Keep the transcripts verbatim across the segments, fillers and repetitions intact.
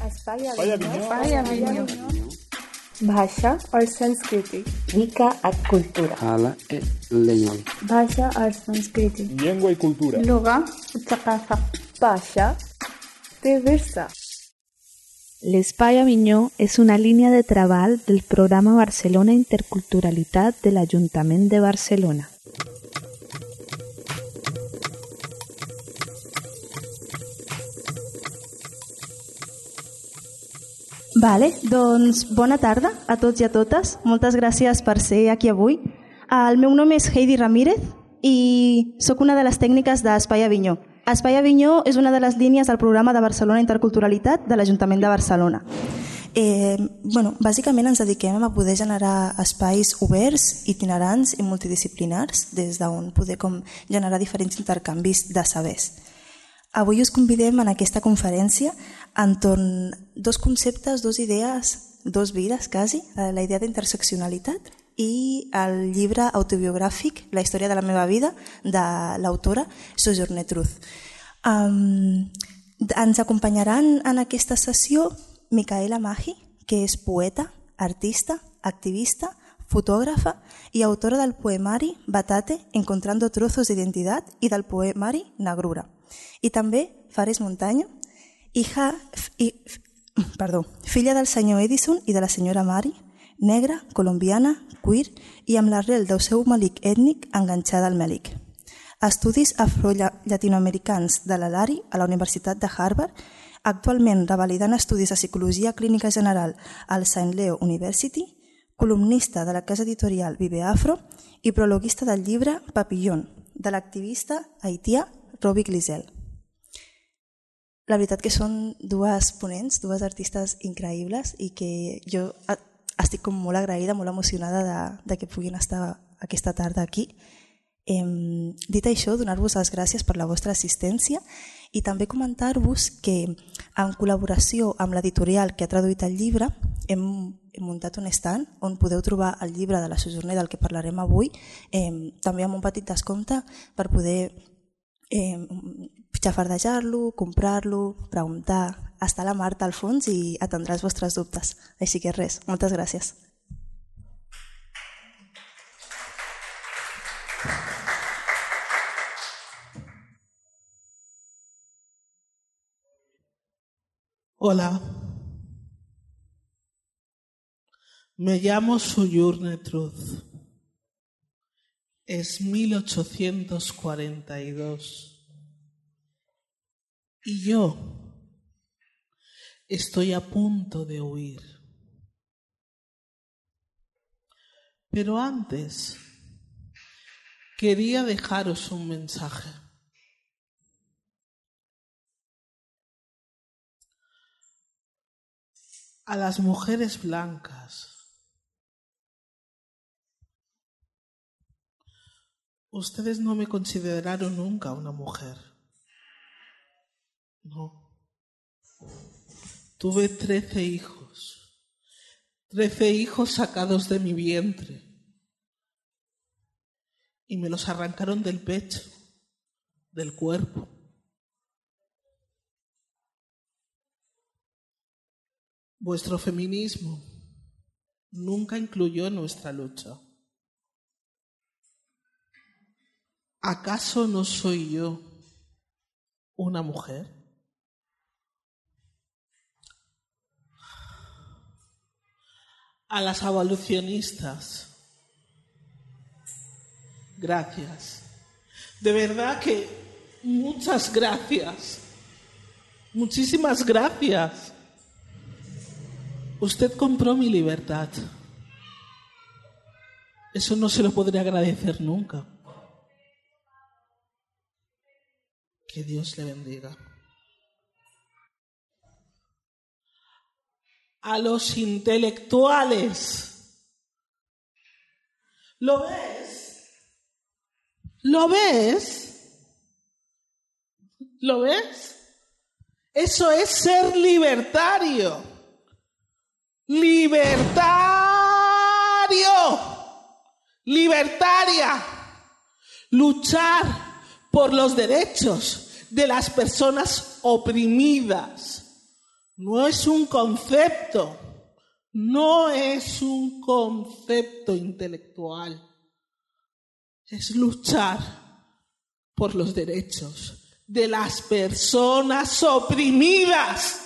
Aspaya Aviñó. भाषा और संस्कृति Mica a cultura. Hala e leñol. भाषा और संस्कृति Lengua y cultura. लुगा ثقافة भाषा diversa. L'Espai Aviñó és una línia de treball del programa Barcelona Interculturalitat de l'Ajuntament de Barcelona. Vale, doncs bona tarda a tots i a totes. Moltes gràcies per ser aquí avui. El meu nom és Heidi Ramírez i sóc una de les tècniques d'Espai Aviñó. Espai Aviñó és una de les línies del programa de Barcelona Interculturalitat de l'Ajuntament de Barcelona. Eh, bueno, bàsicament ens dediquem a poder generar espais oberts, itinerants i multidisciplinars, des d'on poder com generar diferents intercanvis de sabers. Avui us convidem en aquesta conferència entorn dos conceptes, dos idees, dos vides quasi, la idea d'interseccionalitat i el llibre autobiogràfic La història de la meva vida, de l'autora Sojourner Truth. Um, ens acompanyaran en aquesta sessió Micaela Maggi, que és poeta, artista, activista, fotògrafa i autora del poemari Batate, Encontrando trozos de identidad i del poemari Negrura. I també Fares Montaño, hija, i, perdó, filla del senyor Edison i de la senyora Mari, negra, colombiana, queer i amb l'arrel del seu malic ètnic enganxada al mèlic. Estudis afro-llatinoamericans de l'Alari a la Universitat de Harvard, actualment revalidant estudis de psicologia clínica general al Saint Leo University, columnista de la casa editorial Vive Afro i prologuista del llibre Papillon, de l'activista haitià Robi Glisel. La veritat que són dues ponents, dues artistes increïbles i que jo estic com molt agraïda, molt emocionada de, de que puguin estar aquesta tarda aquí. Eh, dit això, donar-vos les gràcies per la vostra assistència i també comentar-vos que en col·laboració amb l'editorial que ha traduït el llibre hem, hem muntat un stand on podeu trobar el llibre de la Sojourner del que parlarem avui, eh, també amb un petit descompte per poder eh, xafardejar-lo, comprar-lo, preguntar. Està la Marta al fons i atendrà els vostres dubtes. Així que res, moltes gràcies. Hola, me llamo Sojourner Truth. Es mil ochocientos cuarenta y dos y yo estoy a punto de huir. Pero antes quería dejaros un mensaje. A las mujeres blancas, ustedes no me consideraron nunca una mujer. No. Tuve trece hijos, trece hijos sacados de mi vientre y me los arrancaron del pecho, del cuerpo. Vuestro feminismo nunca incluyó nuestra lucha. ¿Acaso no soy yo una mujer? A las abolicionistas, gracias. De verdad que muchas gracias. Muchísimas gracias. Usted compró mi libertad. Eso no se lo podré agradecer nunca. Que Dios le bendiga. A los intelectuales. ¿Lo ves? ¿Lo ves? ¿Lo ves? Eso es ser libertario. Libertario. Libertaria. Luchar por los derechos de las personas oprimidas. No es un concepto, no es un concepto intelectual. Es luchar por los derechos de las personas oprimidas.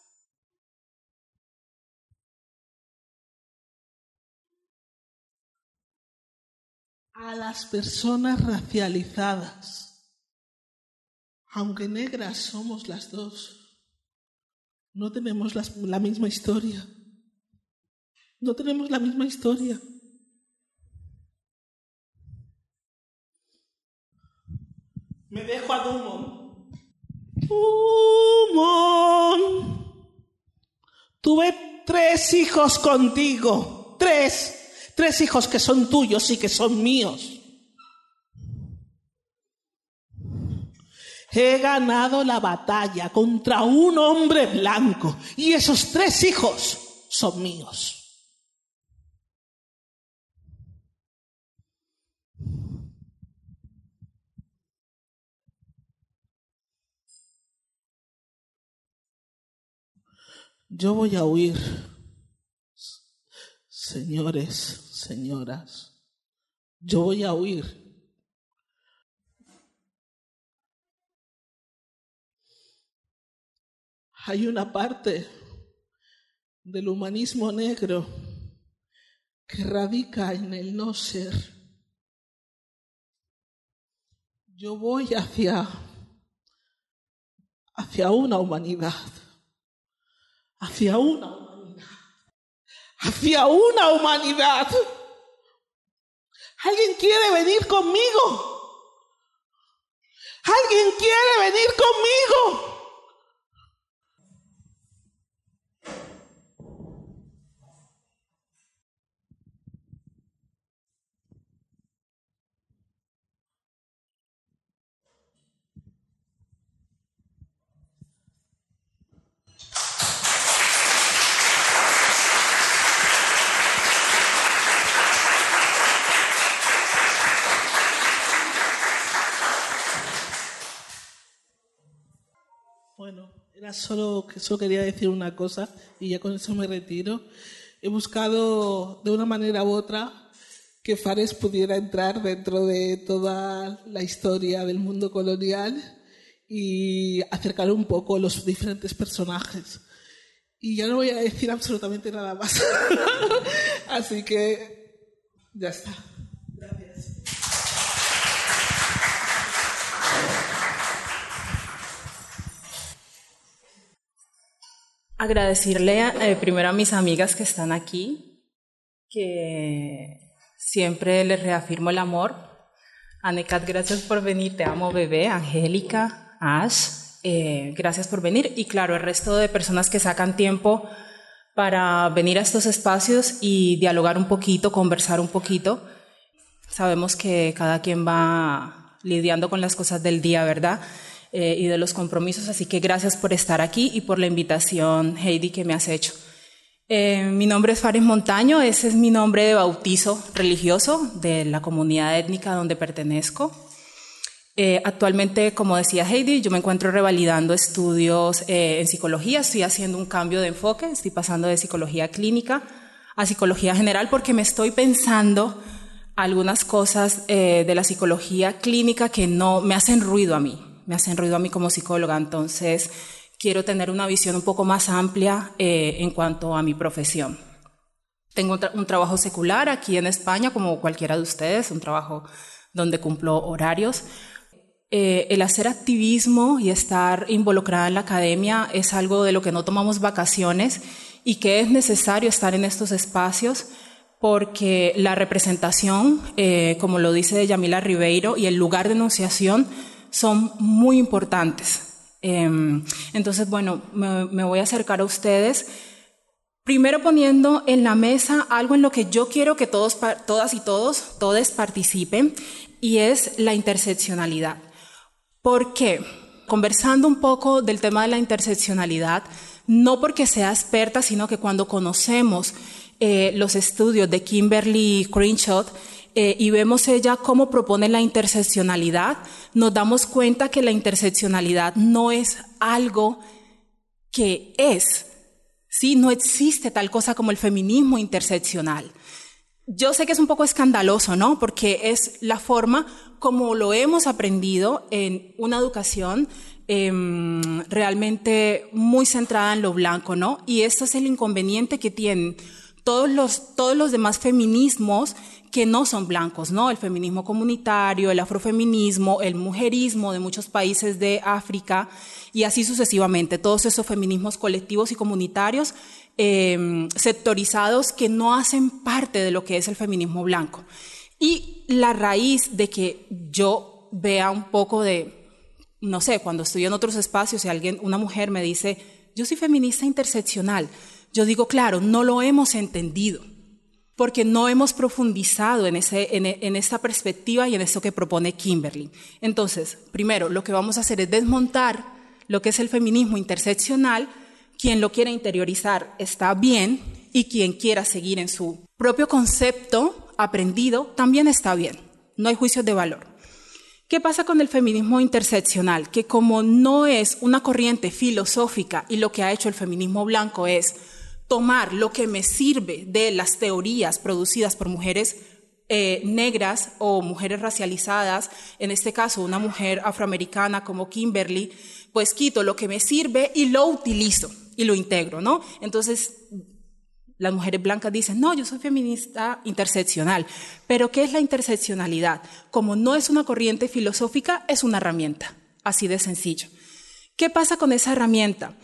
A las personas racializadas, aunque negras somos las dos, no tenemos las, la misma historia. No tenemos la misma historia. Me dejo a Dumont. Dumont. Tuve tres hijos contigo. Tres. Tres hijos que son tuyos y que son míos. He ganado la batalla contra un hombre blanco y esos tres hijos son míos. Yo voy a huir. Señores, señoras, yo voy a huir. Hay una parte del humanismo negro que radica en el no ser. Yo voy hacia, hacia una humanidad, hacia una humanidad. Hacia una humanidad. ¿Alguien quiere venir conmigo? ¿Alguien quiere venir conmigo? Bueno, era solo que solo quería decir una cosa y ya con eso me retiro. He buscado de una manera u otra que Fares pudiera entrar dentro de toda la historia del mundo colonial y acercar un poco los diferentes personajes. Y ya no voy a decir absolutamente nada más. Así que ya está. Gracias. Agradecerle eh, primero a mis amigas que están aquí, que siempre les reafirmo el amor. Anecat, gracias por venir, te amo bebé. Angélica, Ash, eh, gracias por venir. Y claro, el resto de personas que sacan tiempo para venir a estos espacios y dialogar un poquito, conversar un poquito. Sabemos que cada quien va lidiando con las cosas del día, ¿verdad? Eh, y de los compromisos, así que gracias por estar aquí y por la invitación, Heidi, que me has hecho. Eh, mi nombre es Fares Montaño, ese es mi nombre de bautizo religioso de la comunidad étnica donde pertenezco. Eh, actualmente, como decía Heidi, yo me encuentro revalidando estudios eh, en psicología, estoy haciendo un cambio de enfoque, estoy pasando de psicología clínica a psicología general porque me estoy pensando algunas cosas eh, de la psicología clínica que no me hacen ruido a mí. me hacen ruido a mí como psicóloga, entonces quiero tener una visión un poco más amplia eh, en cuanto a mi profesión. Tengo un, tra un trabajo secular aquí en España, como cualquiera de ustedes, un trabajo donde cumplo horarios. Eh, el hacer activismo y estar involucrada en la academia es algo de lo que no tomamos vacaciones y que es necesario estar en estos espacios porque la representación, eh, como lo dice Yamila Ribeiro, y el lugar de enunciación son muy importantes. Eh, entonces, bueno, me, me voy a acercar a ustedes, primero poniendo en la mesa algo en lo que yo quiero que todos, todas y todos, todos participen, y es la interseccionalidad. ¿Por qué? Conversando un poco del tema de la interseccionalidad, no porque sea experta, sino que cuando conocemos eh, los estudios de Kimberly Crenshaw, Eh, y vemos ella cómo propone la interseccionalidad, nos damos cuenta que la interseccionalidad no es algo que es, ¿sí? No existe tal cosa como el feminismo interseccional. Yo sé que es un poco escandaloso, ¿no? Porque es la forma como lo hemos aprendido en una educación eh, realmente muy centrada en lo blanco, ¿no? Y este es el inconveniente que tienen todos los, todos los demás feminismos que no son blancos, ¿no? El feminismo comunitario, el afrofeminismo, el mujerismo de muchos países de África y así sucesivamente. Todos esos feminismos colectivos y comunitarios eh, sectorizados que no hacen parte de lo que es el feminismo blanco. Y la raíz de que yo vea un poco de, no sé, cuando estoy en otros espacios y alguien, una mujer me dice, yo soy feminista interseccional, yo digo, claro, no lo hemos entendido, porque no hemos profundizado en, ese, en, en esta perspectiva y en esto que propone Kimberly. Entonces, primero, lo que vamos a hacer es desmontar lo que es el feminismo interseccional. Quien lo quiera interiorizar está bien y quien quiera seguir en su propio concepto aprendido también está bien. No hay juicios de valor. ¿Qué pasa con el feminismo interseccional? Que como no es una corriente filosófica y lo que ha hecho el feminismo blanco es tomar lo que me sirve de las teorías producidas por mujeres eh, negras o mujeres racializadas, en este caso una mujer afroamericana como Kimberly, pues quito lo que me sirve y lo utilizo y lo integro, ¿no? Entonces, las mujeres blancas dicen, no, yo soy feminista interseccional. ¿Pero qué es la interseccionalidad? Como no es una corriente filosófica, es una herramienta, así de sencillo. ¿Qué pasa con esa herramienta?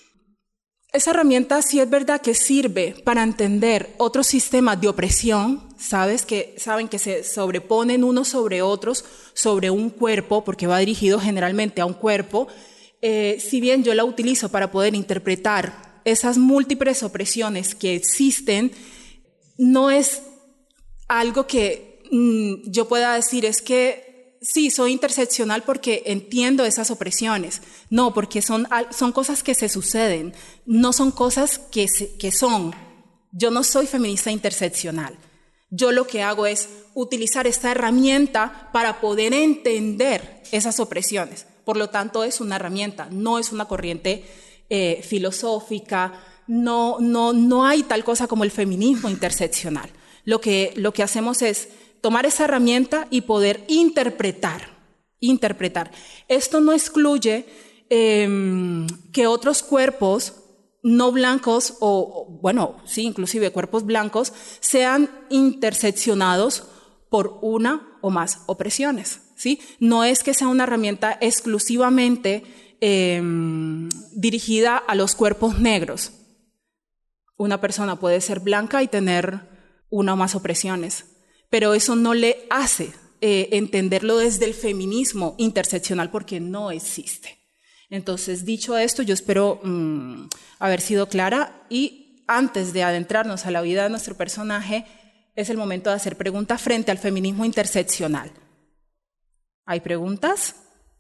Esa herramienta sí es verdad que sirve para entender otros sistemas de opresión, ¿sabes? Que saben que se sobreponen unos sobre otros, sobre un cuerpo, porque va dirigido generalmente a un cuerpo. Eh, si bien yo la utilizo para poder interpretar esas múltiples opresiones que existen, no es algo que mmm, yo pueda decir, es que sí, soy interseccional porque entiendo esas opresiones. No, porque son, son cosas que se suceden, no son cosas que, se, que son. Yo no soy feminista interseccional. Yo lo que hago es utilizar esta herramienta para poder entender esas opresiones. Por lo tanto, es una herramienta, no es una corriente eh, filosófica, no, no, no hay tal cosa como el feminismo interseccional. Lo que, lo que hacemos es tomar esa herramienta y poder interpretar, interpretar. Esto no excluye eh, que otros cuerpos no blancos, o bueno, sí, inclusive cuerpos blancos, sean interseccionados por una o más opresiones, ¿sí? No es que sea una herramienta exclusivamente eh, dirigida a los cuerpos negros. Una persona puede ser blanca y tener una o más opresiones, pero eso no le hace eh, entenderlo desde el feminismo interseccional porque no existe. Entonces, dicho esto, yo espero mmm, haber sido clara y antes de adentrarnos a la vida de nuestro personaje, es el momento de hacer preguntas frente al feminismo interseccional. ¿Hay preguntas?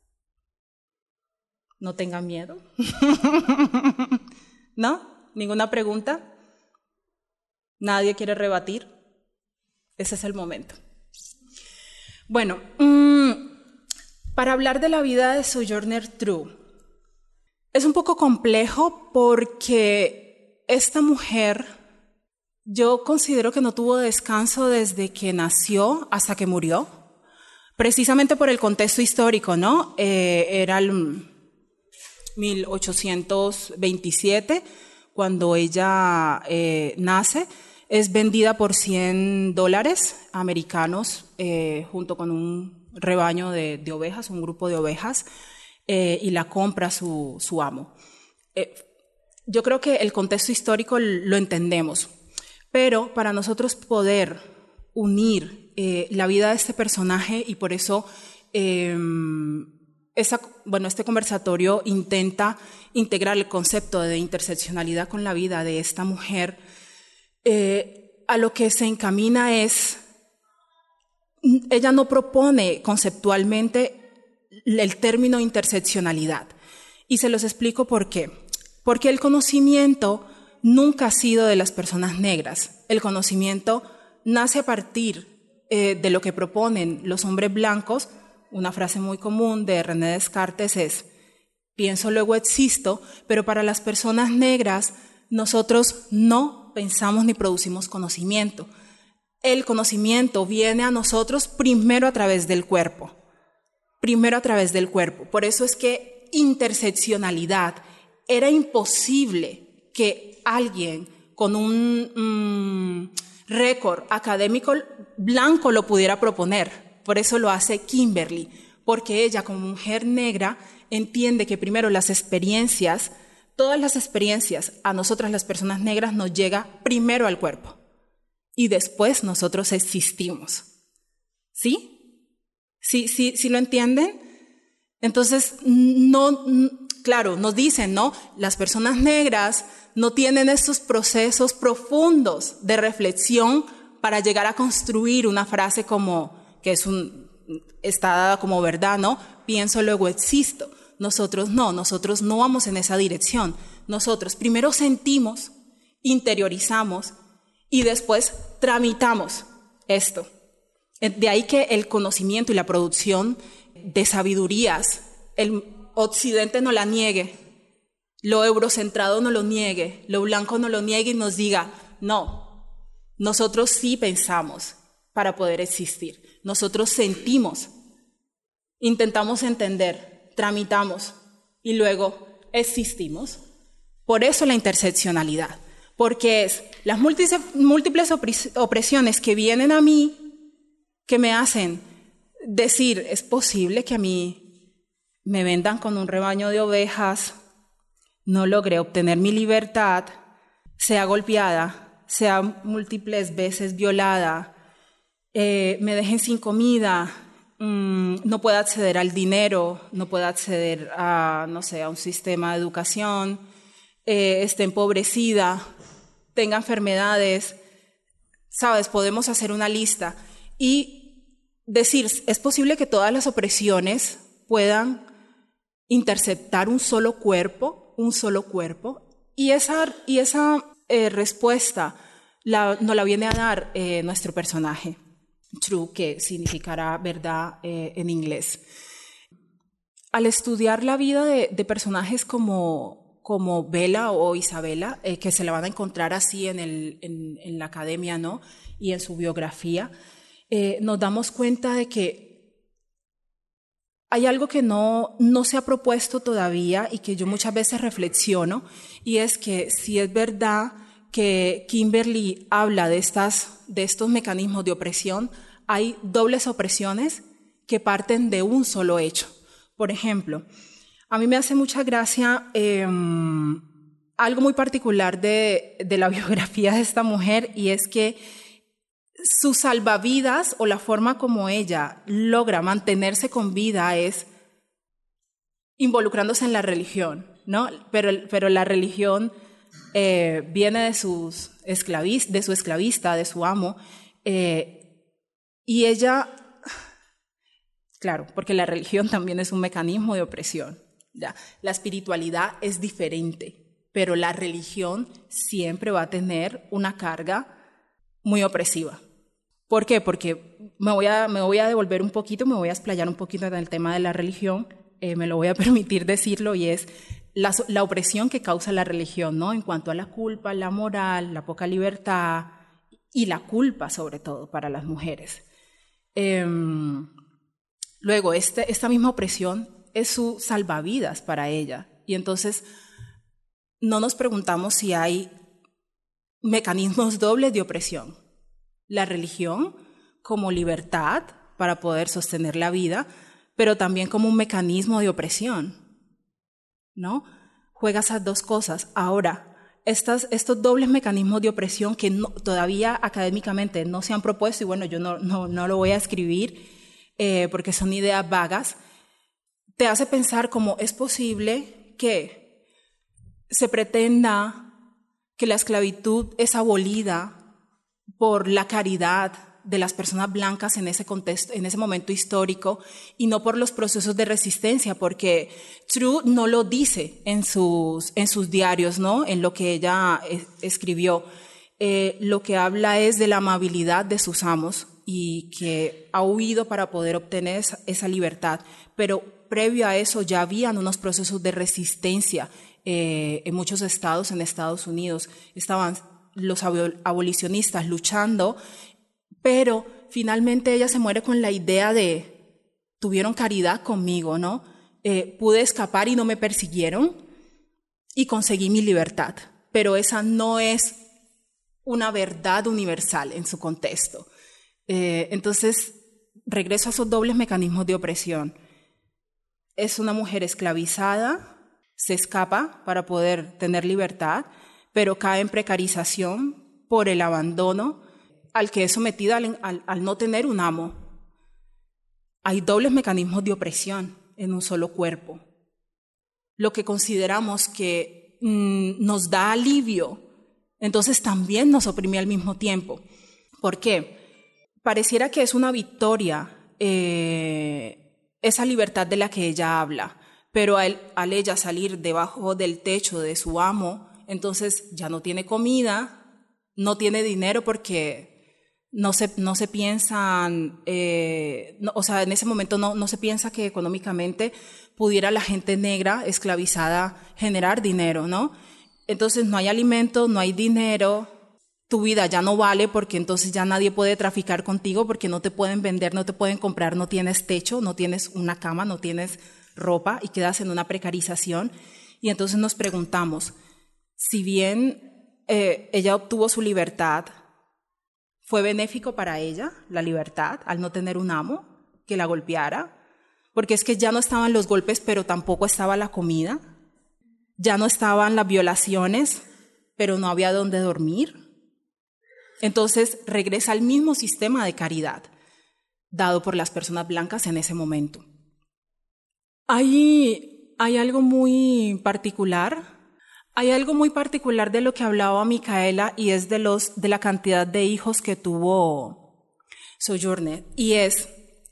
No tengan miedo. ¿No? ¿Ninguna pregunta? ¿Nadie quiere rebatir? Ese es el momento. Bueno, mmm, para hablar de la vida de Sojourner Truth, es un poco complejo porque esta mujer, yo considero que no tuvo descanso desde que nació hasta que murió, precisamente por el contexto histórico, ¿no? Eh, era el mil ochocientos veintisiete, cuando ella eh, nace. Es vendida por cien dólares americanos eh, junto con un rebaño de, de ovejas, un grupo de ovejas, eh, y la compra su, su amo. Eh, yo creo que el contexto histórico lo entendemos, pero para nosotros poder unir eh, la vida de este personaje, y por eso eh, esa, bueno, este conversatorio intenta integrar el concepto de interseccionalidad con la vida de esta mujer, Eh, a lo que se encamina es, ella no propone conceptualmente el término interseccionalidad. Y se los explico por qué. Porque el conocimiento nunca ha sido de las personas negras. El conocimiento nace a partir eh, de lo que proponen los hombres blancos. Una frase muy común de René Descartes es, pienso, luego existo, pero para las personas negras nosotros no pensamos ni producimos conocimiento. El conocimiento viene a nosotros primero a través del cuerpo, primero a través del cuerpo. Por eso es que interseccionalidad era imposible que alguien con un mmm, récord académico blanco lo pudiera proponer. Por eso lo hace Kimberly, porque ella como mujer negra entiende que primero las experiencias, todas las experiencias a nosotras las personas negras nos llega primero al cuerpo y después nosotros existimos. ¿Sí? ¿Sí, sí, sí lo entienden? Entonces, no, claro, nos dicen, ¿no? Las personas negras no tienen estos procesos profundos de reflexión para llegar a construir una frase como, que es un, está dada como verdad, ¿no? Pienso, luego existo. Nosotros no, nosotros no vamos en esa dirección. Nosotros primero sentimos, interiorizamos y después tramitamos esto. De ahí que el conocimiento y la producción de sabidurías, el occidente no la niegue, lo eurocentrado no lo niegue, lo blanco no lo niegue y nos diga, no, nosotros sí pensamos para poder existir, nosotros sentimos, intentamos entender, tramitamos y luego existimos. Por eso la interseccionalidad, porque es las múltiples opresiones que vienen a mí, que me hacen decir, es posible que a mí me vendan con un rebaño de ovejas, no logré obtener mi libertad, sea golpeada, sea múltiples veces violada, eh, me dejen sin comida, mmm, no pueda acceder al dinero, no pueda acceder a, no sé, a un sistema de educación, eh, esté empobrecida, tenga enfermedades, ¿sabes? Podemos hacer una lista y decir, es posible que todas las opresiones puedan interceptar un solo cuerpo, un solo cuerpo, y esa, y esa eh, respuesta la, nos la viene a dar eh, nuestro personaje, True, que significará verdad eh, en inglés. Al estudiar la vida de, de personajes como, como Bella o Isabela, eh, que se la van a encontrar así en, el, en, en la academia, ¿no? Y en su biografía, Eh, nos damos cuenta de que hay algo que no, no se ha propuesto todavía y que yo muchas veces reflexiono, y es que si es verdad que Kimberly habla de, estas, de estos mecanismos de opresión, hay dobles opresiones que parten de un solo hecho. Por ejemplo, a mí me hace mucha gracia eh, algo muy particular de, de la biografía de esta mujer, y es que su salvavidas o la forma como ella logra mantenerse con vida es involucrándose en la religión, ¿no? Pero, pero la religión eh, viene de, sus esclavis, de su esclavista, de su amo, eh, y ella, claro, porque la religión también es un mecanismo de opresión, ¿ya? La espiritualidad es diferente, pero la religión siempre va a tener una carga muy opresiva. ¿Por qué? Porque me voy a, me voy a devolver un poquito, me voy a explayar un poquito en el tema de la religión, eh, me lo voy a permitir decirlo, y es la, la opresión que causa la religión, ¿no? En cuanto a la culpa, la moral, la poca libertad y la culpa, sobre todo, para las mujeres. Eh, luego, este, esta misma opresión es su salvavidas para ella, y entonces no nos preguntamos si hay mecanismos dobles de opresión. La religión como libertad para poder sostener la vida, pero también como un mecanismo de opresión, ¿no? Juega esas dos cosas. Ahora, estas, estos dobles mecanismos de opresión que no, todavía académicamente no se han propuesto, y bueno, yo no, no, no lo voy a escribir eh, porque son ideas vagas, te hace pensar cómo es posible que se pretenda que la esclavitud es abolida por la caridad de las personas blancas en ese contexto, en ese momento histórico, y no por los procesos de resistencia, porque True no lo dice en sus, en sus diarios, ¿no? En lo que ella eh, escribió. Eh, lo que habla es de la amabilidad de sus amos y que ha huido para poder obtener esa, esa libertad. Pero previo a eso ya habían unos procesos de resistencia eh, en muchos estados, en Estados Unidos. Estaban los abolicionistas luchando, pero finalmente ella se muere con la idea de, tuvieron caridad conmigo, ¿no? Eh, pude escapar y no me persiguieron y conseguí mi libertad, pero esa no es una verdad universal en su contexto. Eh, entonces, regreso a esos dobles mecanismos de opresión. Es una mujer esclavizada, se escapa para poder tener libertad, pero cae en precarización por el abandono al que es sometida al, al, al no tener un amo. Hay dobles mecanismos de opresión en un solo cuerpo. Lo que consideramos que mmm, nos da alivio, entonces también nos oprime al mismo tiempo. ¿Por qué? Pareciera que es una victoria eh, esa libertad de la que ella habla, pero al, al ella salir debajo del techo de su amo, entonces ya no tiene comida, no tiene dinero porque no se, no se piensan, eh, no, o sea, en ese momento no, no se piensa que económicamente pudiera la gente negra esclavizada generar dinero, ¿no? Entonces no hay alimento, no hay dinero, tu vida ya no vale porque entonces ya nadie puede traficar contigo porque no te pueden vender, no te pueden comprar, no tienes techo, no tienes una cama, no tienes ropa y quedas en una precarización. Y entonces nos preguntamos, si bien eh, ella obtuvo su libertad, ¿fue benéfico para ella la libertad al no tener un amo que la golpeara? Porque es que ya no estaban los golpes, pero tampoco estaba la comida. Ya no estaban las violaciones, pero no había dónde dormir. Entonces regresa al mismo sistema de caridad dado por las personas blancas en ese momento. Hay, hay algo muy particular, hay algo muy particular de lo que hablaba Micaela y es de, los, de la cantidad de hijos que tuvo Sojourner. Y es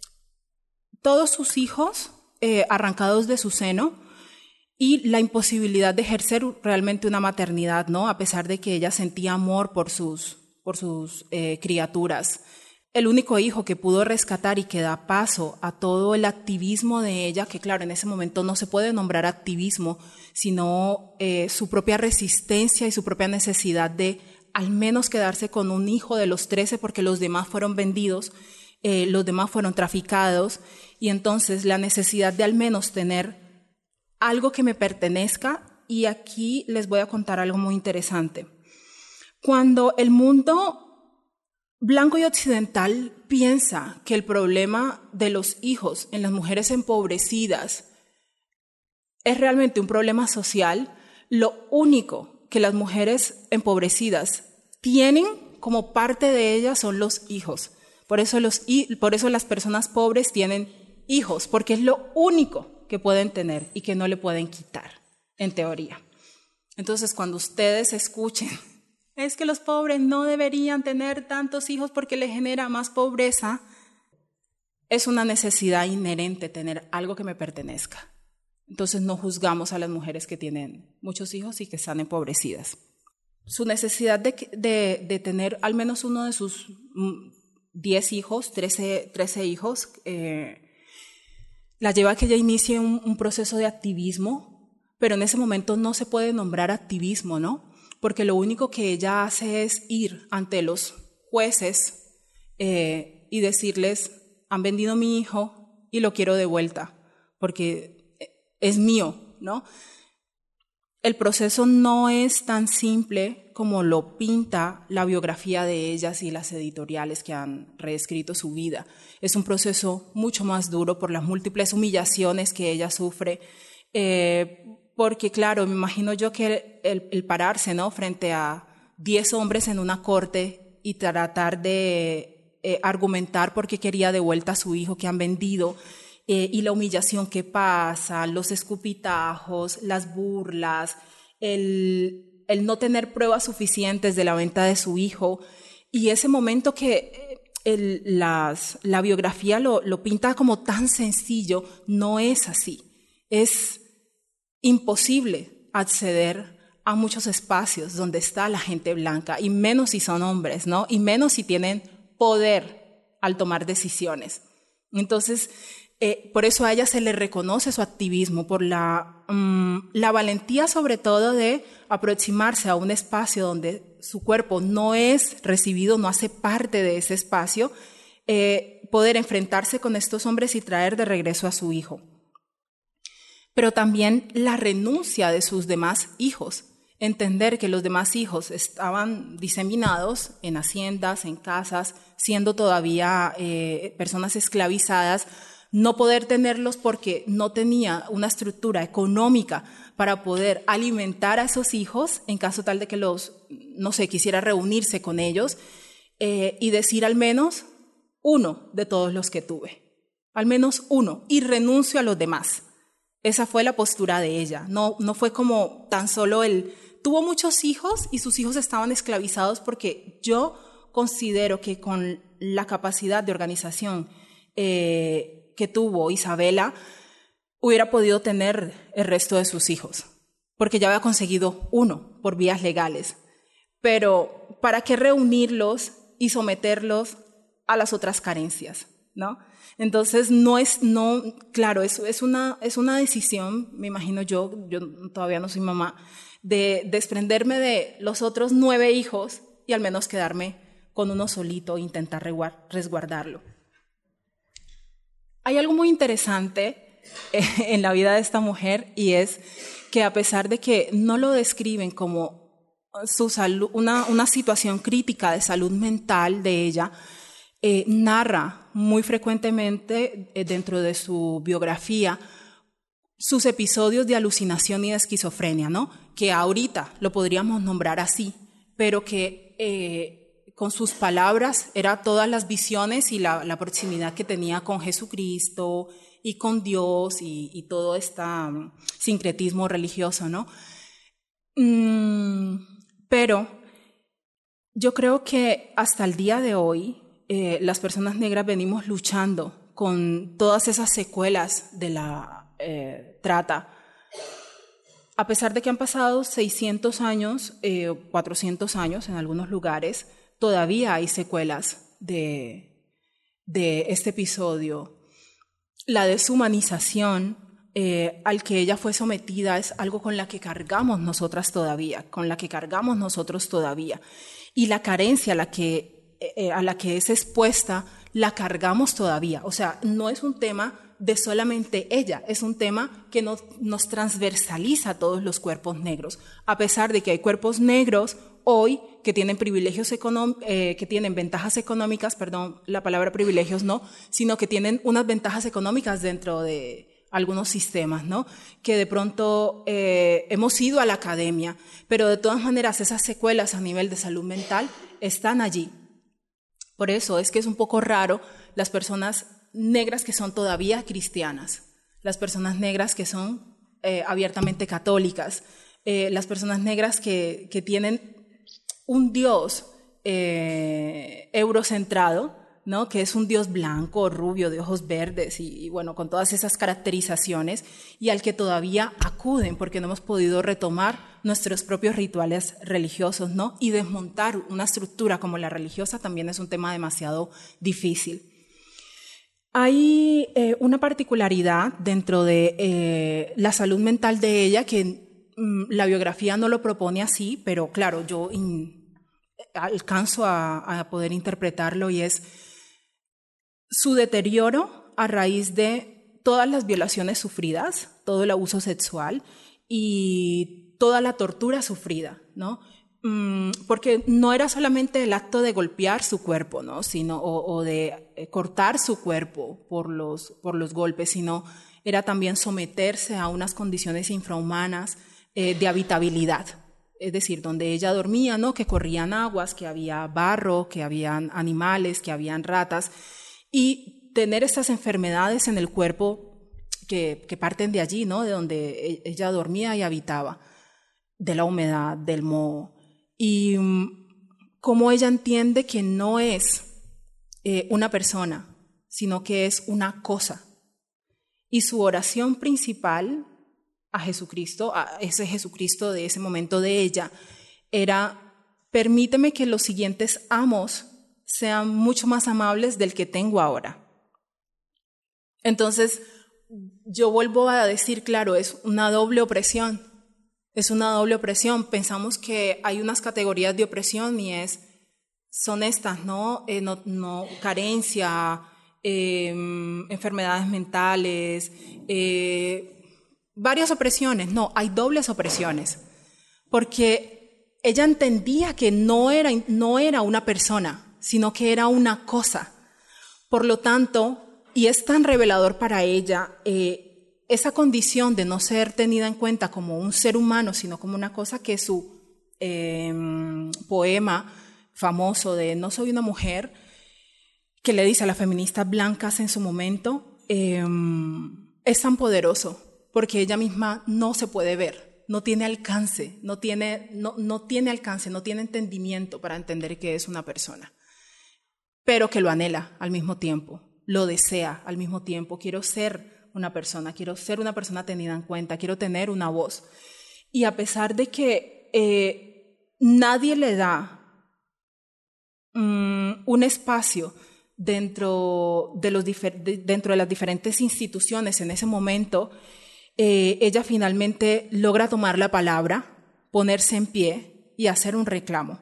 todos sus hijos eh, arrancados de su seno y la imposibilidad de ejercer realmente una maternidad, ¿no? A pesar de que ella sentía amor por sus, por sus eh, criaturas. El único hijo que pudo rescatar y que da paso a todo el activismo de ella, que claro, en ese momento no se puede nombrar activismo, sino eh, su propia resistencia y su propia necesidad de al menos quedarse con un hijo de los trece, porque los demás fueron vendidos, eh, los demás fueron traficados, y entonces la necesidad de al menos tener algo que me pertenezca. Y aquí les voy a contar algo muy interesante. Cuando el mundo blanco y occidental piensa que el problema de los hijos en las mujeres empobrecidas es realmente un problema social, lo único que las mujeres empobrecidas tienen como parte de ellas son los hijos. Por eso, los, por eso las personas pobres tienen hijos, porque es lo único que pueden tener y que no le pueden quitar, en teoría. Entonces, cuando ustedes escuchen es que los pobres no deberían tener tantos hijos porque les genera más pobreza, es una necesidad inherente tener algo que me pertenezca. Entonces no juzgamos a las mujeres que tienen muchos hijos y que están empobrecidas. Su necesidad de, de, de tener al menos uno de sus diez hijos, trece, trece hijos, eh, la lleva a que ella inicie un, un proceso de activismo, pero en ese momento no se puede nombrar activismo, ¿no? Porque lo único que ella hace es ir ante los jueces eh, y decirles, han vendido mi hijo y lo quiero de vuelta, porque es mío, ¿no? El proceso no es tan simple como lo pinta la biografía de ellas y las editoriales que han reescrito su vida. Es un proceso mucho más duro por las múltiples humillaciones que ella sufre, eh, porque claro, me imagino yo que el, el pararse, ¿no?, frente a diez hombres en una corte y tratar de eh, argumentar por qué quería de vuelta a su hijo que han vendido, eh, y la humillación que pasa, los escupitajos, las burlas, el, el no tener pruebas suficientes de la venta de su hijo, y ese momento que el, las, la biografía lo, lo pinta como tan sencillo, no es así. Es imposible acceder a muchos espacios donde está la gente blanca, y menos si son hombres, ¿no? Y menos si tienen poder al tomar decisiones. Entonces, Eh, por eso a ella se le reconoce su activismo, por la, um, la valentía sobre todo de aproximarse a un espacio donde su cuerpo no es recibido, no hace parte de ese espacio, eh, poder enfrentarse con estos hombres y traer de regreso a su hijo. Pero también la renuncia de sus demás hijos, entender que los demás hijos estaban diseminados en haciendas, en casas, siendo todavía eh, personas esclavizadas, no poder tenerlos porque no tenía una estructura económica para poder alimentar a esos hijos en caso tal de que los, no sé, quisiera reunirse con ellos eh, y decir al menos uno de todos los que tuve, al menos uno, y renuncio a los demás. Esa fue la postura de ella, no, no fue como tan solo el, tuvo muchos hijos y sus hijos estaban esclavizados porque yo considero que con la capacidad de organización eh, que tuvo Isabela, hubiera podido tener el resto de sus hijos, porque ya había conseguido uno por vías legales. Pero ¿para qué reunirlos y someterlos a las otras carencias, ¿no? Entonces, no es, no, claro, es, es, una, es una decisión, me imagino yo, yo todavía no soy mamá, de desprenderme de los otros nueve hijos y al menos quedarme con uno solito e intentar resguardarlo. Hay algo muy interesante en la vida de esta mujer y es que a pesar de que no lo describen como su salud, una, una situación crítica de salud mental de ella, eh, narra muy frecuentemente eh, dentro de su biografía sus episodios de alucinación y de esquizofrenia, ¿no? Que ahorita lo podríamos nombrar así, pero que eh, con sus palabras era todas las visiones y la, la proximidad que tenía con Jesucristo y con Dios y, y todo este um, sincretismo religioso, ¿no? Mm, pero yo creo que hasta el día de hoy eh, las personas negras venimos luchando con todas esas secuelas de la eh, trata. A pesar de que han pasado seiscientos años, eh, cuatrocientos años en algunos lugares, todavía hay secuelas de, de este episodio. La deshumanización eh, al que ella fue sometida es algo con la que cargamos nosotras todavía, con la que cargamos nosotros todavía. Y la carencia a la que, eh, a la que es expuesta, la cargamos todavía. O sea, no es un tema de solamente ella, es un tema que nos, nos transversaliza a todos los cuerpos negros, a pesar de que hay cuerpos negros hoy que tienen privilegios económicos, eh, que tienen ventajas económicas, perdón, la palabra privilegios no, sino que tienen unas ventajas económicas dentro de algunos sistemas, ¿no? Que de pronto eh, hemos ido a la academia, pero de todas maneras esas secuelas a nivel de salud mental están allí. Por eso es que es un poco raro las personas negras que son todavía cristianas, las personas negras que son eh, abiertamente católicas, eh, las personas negras que, que tienen un Dios eh, eurocentrado, ¿no? Que es un Dios blanco, rubio, de ojos verdes y, y bueno, con todas esas caracterizaciones y al que todavía acuden porque no hemos podido retomar nuestros propios rituales religiosos, ¿no? Y desmontar una estructura como la religiosa también es un tema demasiado difícil. Hay eh, una particularidad dentro de eh, la salud mental de ella que mm, la biografía no lo propone así, pero claro, yo in, alcanzo a, a poder interpretarlo y es su deterioro a raíz de todas las violaciones sufridas, todo el abuso sexual y toda la tortura sufrida, ¿no? Porque no era solamente el acto de golpear su cuerpo, ¿no? Sino, o, o de cortar su cuerpo por los, por los golpes, sino era también someterse a unas condiciones infrahumanas eh, de habitabilidad. Es decir, donde ella dormía, ¿no? Que corrían aguas, que había barro, que habían animales, que habían ratas. Y tener estas enfermedades en el cuerpo que, que parten de allí, ¿no? De donde ella dormía y habitaba, de la humedad, del moho. Y cómo ella entiende que no es eh, una persona, sino que es una cosa. Y su oración principal a Jesucristo, a ese Jesucristo de ese momento de ella, era: permíteme que los siguientes amos sean mucho más amables del que tengo ahora. Entonces, yo vuelvo a decir, claro, es una doble opresión, es una doble opresión. Pensamos que hay unas categorías de opresión y es, son estas, ¿no? Eh, no, no carencia, eh, enfermedades mentales, eh, varias opresiones. No, hay dobles opresiones, porque ella entendía que no era, no era una persona, sino que era una cosa. Por lo tanto, y es tan revelador para ella, eh, esa condición de no ser tenida en cuenta como un ser humano, sino como una cosa, que su eh, poema famoso de No soy una mujer, que le dice a las feministas blancas en su momento, eh, es tan poderoso, porque ella misma no se puede ver, no tiene alcance, no tiene, no, no tiene alcance, no tiene entendimiento para entender que es una persona, pero que lo anhela al mismo tiempo. Lo desea al mismo tiempo. Quiero ser una persona, quiero ser una persona tenida en cuenta, quiero tener una voz. Y a pesar de que eh, nadie le da um, un espacio dentro de, los difer- de, dentro de las diferentes instituciones en ese momento, eh, ella finalmente logra tomar la palabra, ponerse en pie y hacer un reclamo.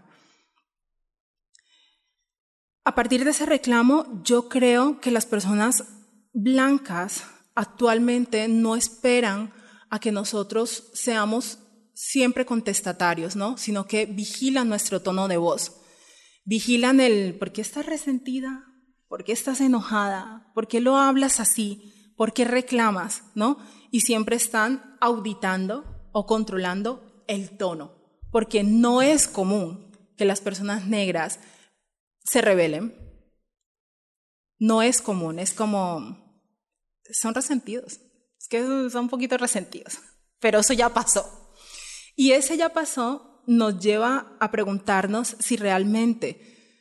A partir de ese reclamo, yo creo que las personas blancas actualmente no esperan a que nosotros seamos siempre contestatarios, ¿no? Sino que vigilan nuestro tono de voz. Vigilan el ¿por qué estás resentida? ¿Por qué estás enojada? ¿Por qué lo hablas así? ¿Por qué reclamas? ¿No? Y siempre están auditando o controlando el tono, porque no es común que las personas negras se rebelen. No es común, es como, son resentidos, es que son un poquito resentidos, pero eso ya pasó. Y ese ya pasó nos lleva a preguntarnos si realmente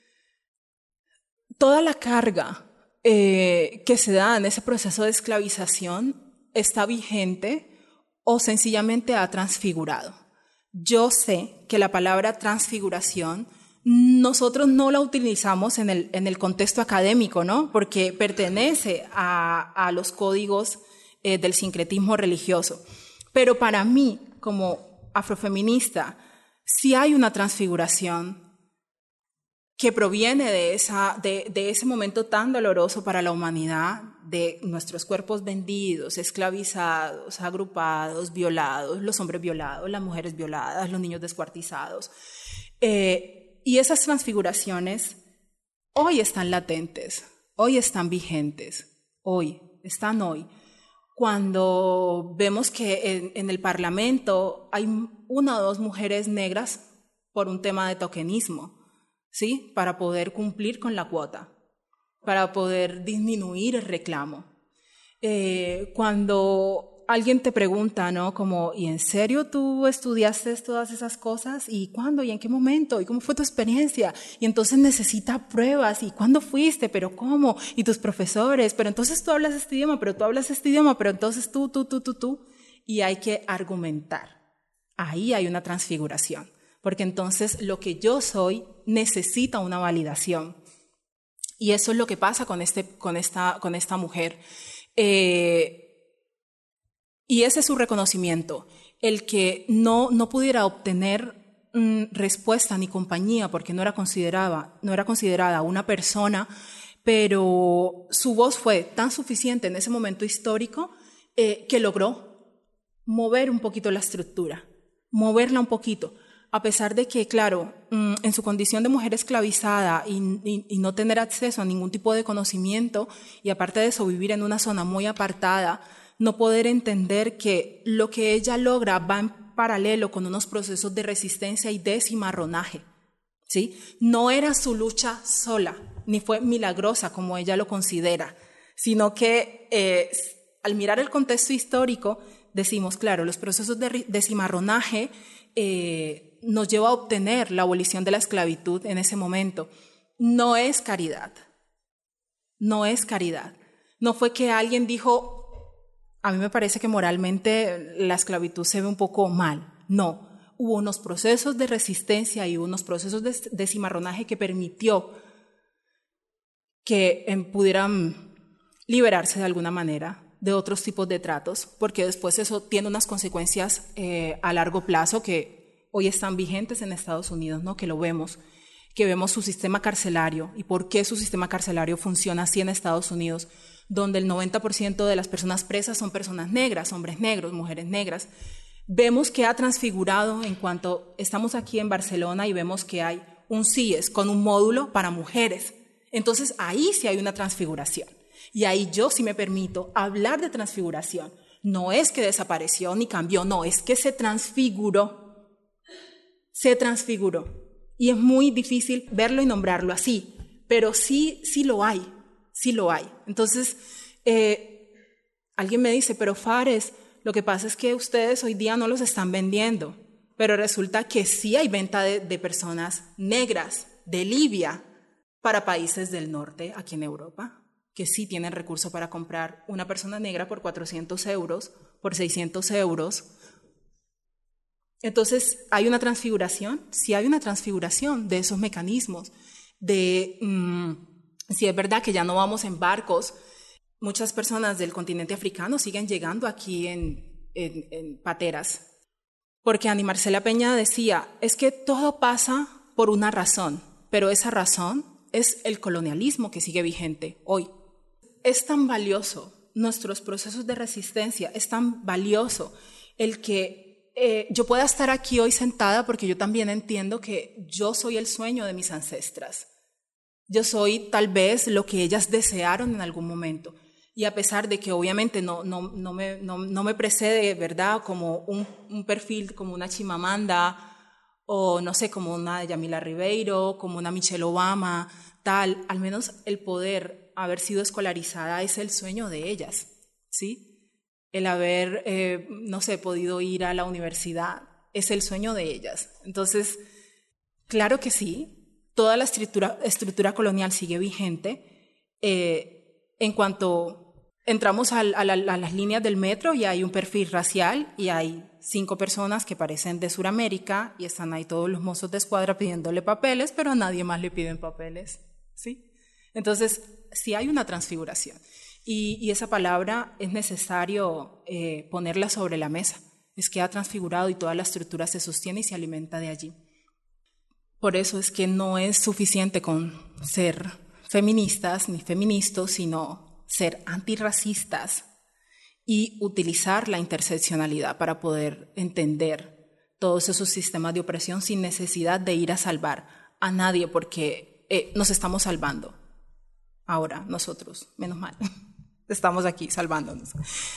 toda la carga eh, que se da en ese proceso de esclavización está vigente o sencillamente ha transfigurado. Yo sé que la palabra transfiguración nosotros no la utilizamos en el, en el contexto académico, ¿no? Porque pertenece a, a los códigos eh, del sincretismo religioso. Pero para mí, como afrofeminista, sí hay una transfiguración que proviene de, esa, de, de ese momento tan doloroso para la humanidad, de nuestros cuerpos vendidos, esclavizados, agrupados, violados, los hombres violados, las mujeres violadas, los niños descuartizados. Eh, Y esas transfiguraciones hoy están latentes, hoy están vigentes, hoy, están hoy. Cuando vemos que en, en el Parlamento hay una o dos mujeres negras por un tema de tokenismo, ¿sí? Para poder cumplir con la cuota, para poder disminuir el reclamo. Eh, cuando alguien te pregunta, ¿no? Como, ¿y en serio tú estudiaste todas esas cosas? ¿Y cuándo? ¿Y en qué momento? ¿Y cómo fue tu experiencia? Y entonces necesita pruebas. ¿Y cuándo fuiste? ¿Pero cómo? ¿Y tus profesores? Pero entonces tú hablas este idioma, pero tú hablas este idioma, pero entonces tú, tú, tú, tú, tú. Y hay que argumentar. Ahí hay una transfiguración. Porque entonces lo que yo soy necesita una validación. Y eso es lo que pasa con, este, con, esta, con esta mujer. Eh... Y ese es su reconocimiento, el que no, no pudiera obtener mm, respuesta ni compañía porque no era, considerada, no era considerada una persona, pero su voz fue tan suficiente en ese momento histórico eh, que logró mover un poquito la estructura, moverla un poquito, a pesar de que, claro, mm, en su condición de mujer esclavizada y, y, y no tener acceso a ningún tipo de conocimiento, y aparte de eso vivir en una zona muy apartada, no poder entender que lo que ella logra va en paralelo con unos procesos de resistencia y de cimarronaje, ¿sí? No era su lucha sola, ni fue milagrosa como ella lo considera, sino que eh, al mirar el contexto histórico decimos, claro, los procesos de, de cimarronaje eh, nos lleva a obtener la abolición de la esclavitud en ese momento. No es caridad, no es caridad. No fue que alguien dijo, a mí me parece que moralmente la esclavitud se ve un poco mal. No, hubo unos procesos de resistencia y unos procesos de, de cimarronaje que permitió que eh, pudieran liberarse de alguna manera de otros tipos de tratos, porque después eso tiene unas consecuencias eh, a largo plazo que hoy están vigentes en Estados Unidos, ¿no? Que lo vemos, que vemos su sistema carcelario y por qué su sistema carcelario funciona así en Estados Unidos, donde el noventa por ciento de las personas presas son personas negras, hombres negros, mujeres negras. Vemos que ha transfigurado en cuanto estamos aquí en Barcelona y vemos que hay un C I E S con un módulo para mujeres. Entonces ahí sí hay una transfiguración. Y ahí yo sí me permito hablar de transfiguración. No es que desapareció ni cambió, no, es que se transfiguró. Se transfiguró. Y es muy difícil verlo y nombrarlo así, pero sí, sí lo hay, sí lo hay. Entonces, eh, alguien me dice, pero Fares, lo que pasa es que ustedes hoy día no los están vendiendo, pero resulta que sí hay venta de, de personas negras de Libia para países del norte, aquí en Europa, que sí tienen recursos para comprar una persona negra por cuatrocientos euros, por seiscientos euros. Entonces, ¿hay una transfiguración? Sí hay una transfiguración de esos mecanismos. De, mmm, si es verdad que ya no vamos en barcos, muchas personas del continente africano siguen llegando aquí en, en, en pateras. Porque Ani Marcela Peña decía, es que todo pasa por una razón, pero esa razón es el colonialismo que sigue vigente hoy. Es tan valioso nuestros procesos de resistencia, es tan valioso el que eh, yo pueda estar aquí hoy sentada porque yo también entiendo que yo soy el sueño de mis ancestras. Yo soy tal vez lo que ellas desearon en algún momento. Y a pesar de que obviamente no, no, no, me, no, no me precede, ¿verdad?, como un, un perfil como una Chimamanda o no sé, como una Yamila Ribeiro, como una Michelle Obama, tal, al menos el poder haber sido escolarizada es el sueño de ellas, ¿sí? El haber, eh, no sé, podido ir a la universidad es el sueño de ellas. Entonces, claro que sí, toda la estructura, estructura colonial sigue vigente. Eh, en cuanto entramos a, a, la, a las líneas del metro y hay un perfil racial y hay cinco personas que parecen de Sudamérica y están ahí todos los mozos de escuadra pidiéndole papeles, pero a nadie más le piden papeles, ¿sí? Entonces, sí hay una transfiguración y, y esa palabra es necesario eh, ponerla sobre la mesa. Es que ha transfigurado y toda la estructura se sostiene y se alimenta de allí. Por eso es que no es suficiente con ser feministas ni feministas, sino ser antirracistas y utilizar la interseccionalidad para poder entender todos esos sistemas de opresión sin necesidad de ir a salvar a nadie, porque eh, nos estamos salvando. Ahora, nosotros, menos mal, estamos aquí salvándonos.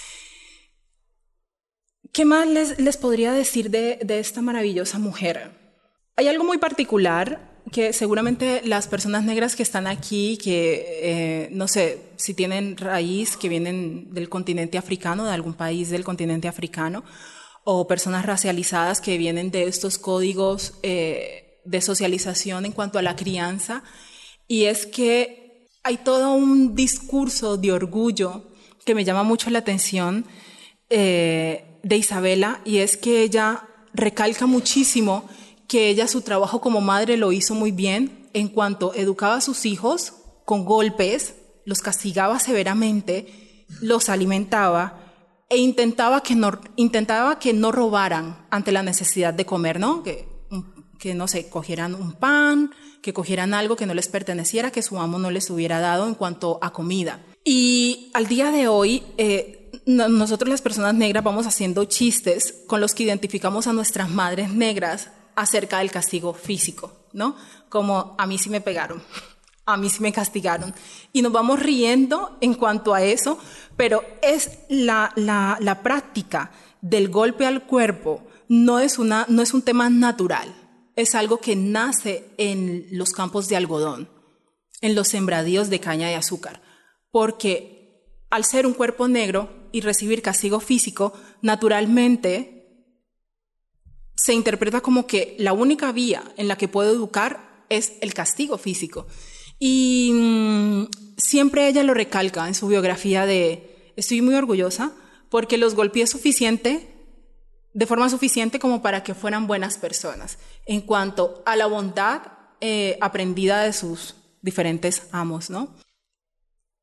¿Qué más les, les podría decir de, de esta maravillosa mujer? Hay algo muy particular que seguramente las personas negras que están aquí, que eh, no sé si tienen raíz, que vienen del continente africano, de algún país del continente africano, o personas racializadas que vienen de estos códigos eh, de socialización en cuanto a la crianza, y es que hay todo un discurso de orgullo que me llama mucho la atención eh, de Isabela, y es que ella recalca muchísimo que ella su trabajo como madre lo hizo muy bien en cuanto educaba a sus hijos con golpes, los castigaba severamente, los alimentaba e intentaba que no, intentaba que no robaran ante la necesidad de comer, ¿no? Que, que no sé, cogieran un pan, que cogieran algo que no les perteneciera, que su amo no les hubiera dado en cuanto a comida. Y al día de hoy, eh, nosotros las personas negras vamos haciendo chistes con los que identificamos a nuestras madres negras acerca del castigo físico, ¿no? Como a mí sí me pegaron, a mí sí me castigaron. Y nos vamos riendo en cuanto a eso, pero es la, la, la práctica del golpe al cuerpo no es, una, no es un tema natural. Es algo que nace en los campos de algodón, en los sembradíos de caña de azúcar, porque al ser un cuerpo negro y recibir castigo físico, naturalmente se interpreta como que la única vía en la que puedo educar es el castigo físico. Y mmm, siempre ella lo recalca en su biografía de estoy muy orgullosa porque los golpeé suficiente de forma suficiente como para que fueran buenas personas, en cuanto a la bondad eh, aprendida de sus diferentes amos, ¿no?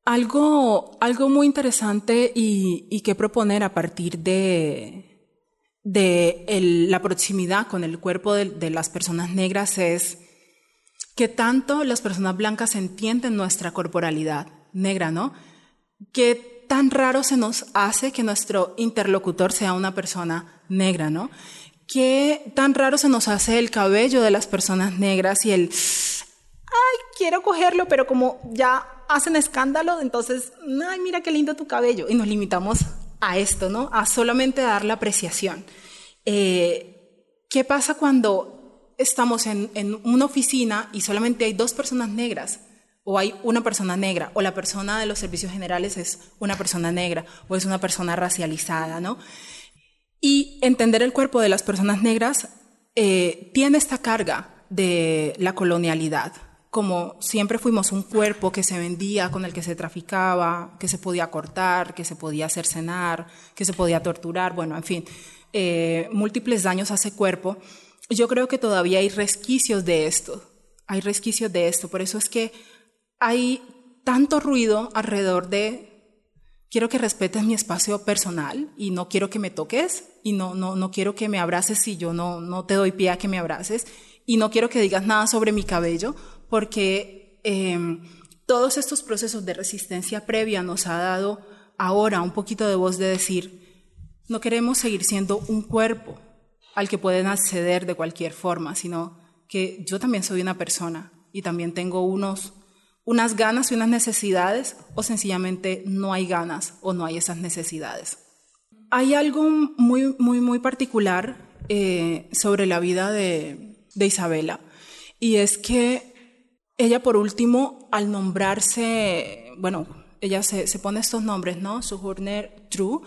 Algo, algo muy interesante y, y que proponer a partir de, de el, la proximidad con el cuerpo de, de las personas negras es que tanto las personas blancas entienden nuestra corporalidad negra, ¿no? Que tan raro se nos hace que nuestro interlocutor sea una persona negra, ¿no? Que tan raro se nos hace el cabello de las personas negras y el, ay, quiero cogerlo, pero como ya hacen escándalo, entonces, ay, mira qué lindo tu cabello. Y nos limitamos a esto, ¿no? A solamente dar la apreciación. Eh, ¿Qué pasa cuando estamos en, en una oficina y solamente hay dos personas negras? O hay una persona negra, o la persona de los servicios generales es una persona negra, o es una persona racializada, ¿no? Y entender el cuerpo de las personas negras eh, tiene esta carga de la colonialidad. Como siempre fuimos un cuerpo que se vendía, con el que se traficaba, que se podía cortar, que se podía cercenar, que se podía torturar, bueno, en fin, eh, múltiples daños a ese cuerpo. Yo creo que todavía hay resquicios de esto, hay resquicios de esto, por eso es que hay tanto ruido alrededor de quiero que respetes mi espacio personal y no quiero que me toques y no, no, no quiero que me abraces si yo no, no te doy pie a que me abraces y no quiero que digas nada sobre mi cabello porque eh, todos estos procesos de resistencia previa nos ha dado ahora un poquito de voz de decir no queremos seguir siendo un cuerpo al que pueden acceder de cualquier forma, sino que yo también soy una persona y también tengo unos unas ganas y unas necesidades, o sencillamente no hay ganas o no hay esas necesidades. Hay algo muy, muy, muy particular eh, sobre la vida de, de Isabela, y es que ella, por último, al nombrarse, bueno, ella se, se pone estos nombres, ¿no? Sojourner Truth,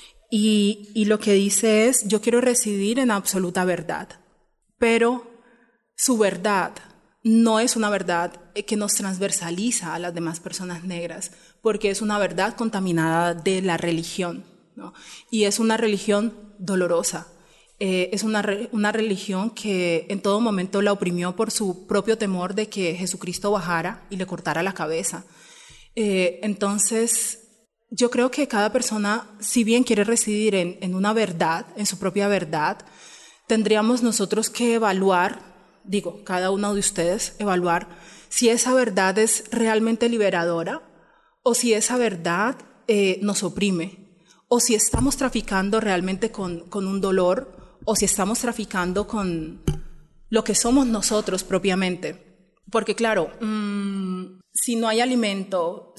y, y lo que dice es, yo quiero residir en absoluta verdad, pero su verdad no es una verdad que nos transversaliza a las demás personas negras, porque es una verdad contaminada de la religión, ¿no? Y es una religión dolorosa, eh, es una, re, una religión que en todo momento la oprimió por su propio temor de que Jesucristo bajara y le cortara la cabeza. Eh, entonces, yo creo que cada persona, si bien quiere residir en, en una verdad, en su propia verdad, tendríamos nosotros que evaluar, digo, cada uno de ustedes, evaluar si esa verdad es realmente liberadora o si esa verdad eh, nos oprime, o si estamos traficando realmente con, con un dolor, o si estamos traficando con lo que somos nosotros propiamente. Porque claro, mmm, si no hay alimento,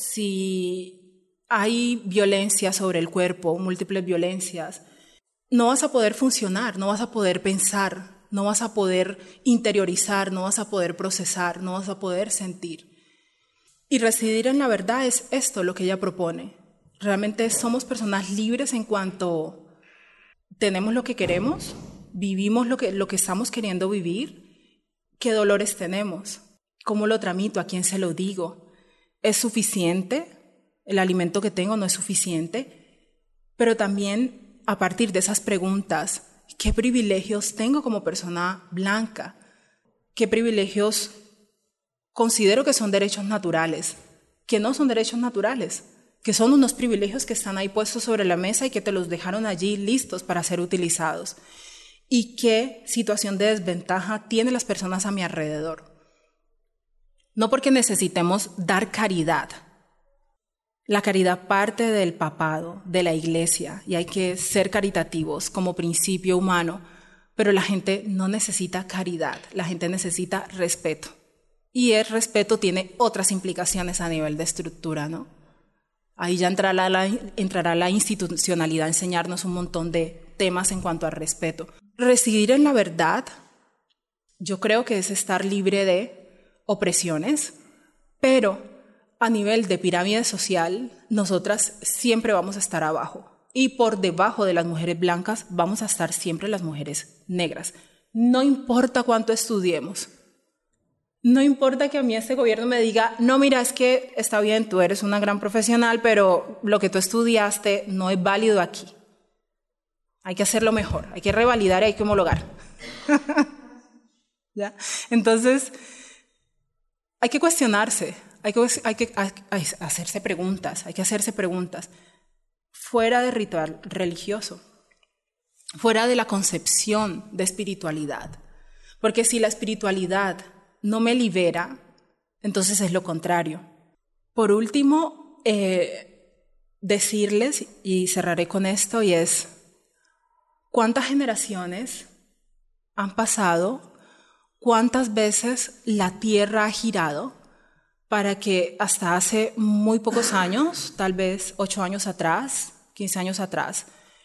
si hay violencia sobre el cuerpo, múltiples violencias, no vas a poder funcionar, no vas a poder pensar, no vas a poder interiorizar, no vas a poder procesar, no vas a poder sentir. Y residir en la verdad es esto lo que ella propone. Realmente somos personas libres en cuanto tenemos lo que queremos, vivimos lo que, lo que estamos queriendo vivir, qué dolores tenemos, cómo lo tramito, a quién se lo digo, ¿es suficiente? ¿El alimento que tengo no es suficiente? Pero también a partir de esas preguntas, ¿qué privilegios tengo como persona blanca? ¿Qué privilegios considero que son derechos naturales? Que no son derechos naturales, que son unos privilegios que están ahí puestos sobre la mesa y que te los dejaron allí listos para ser utilizados. ¿Y qué situación de desventaja tienen las personas a mi alrededor? No porque necesitemos dar caridad. La caridad parte del papado, de la iglesia, y hay que ser caritativos como principio humano, pero la gente no necesita caridad, la gente necesita respeto. Y el respeto tiene otras implicaciones a nivel de estructura, ¿no? Ahí ya entrará la, entrará la institucionalidad a enseñarnos un montón de temas en cuanto al respeto. Residir en la verdad, yo creo que es estar libre de opresiones, pero a nivel de pirámide social, nosotras siempre vamos a estar abajo. Y por debajo de las mujeres blancas vamos a estar siempre las mujeres negras. No importa cuánto estudiemos. No importa que a mí este gobierno me diga, no, mira, es que está bien, tú eres una gran profesional, pero lo que tú estudiaste no es válido aquí. Hay que hacerlo mejor, hay que revalidar y hay que homologar. ¿Ya? Entonces, hay que cuestionarse, hay que, hay que hay, hay hacerse preguntas, hay que hacerse preguntas fuera del ritual religioso, fuera de la concepción de espiritualidad. Porque si la espiritualidad no me libera, entonces es lo contrario. Por último, eh, decirles, y cerraré con esto, y es, ¿cuántas generaciones han pasado? ¿Cuántas veces la Tierra ha girado para que hasta hace muy pocos años, tal vez ocho años atrás, quince años atrás,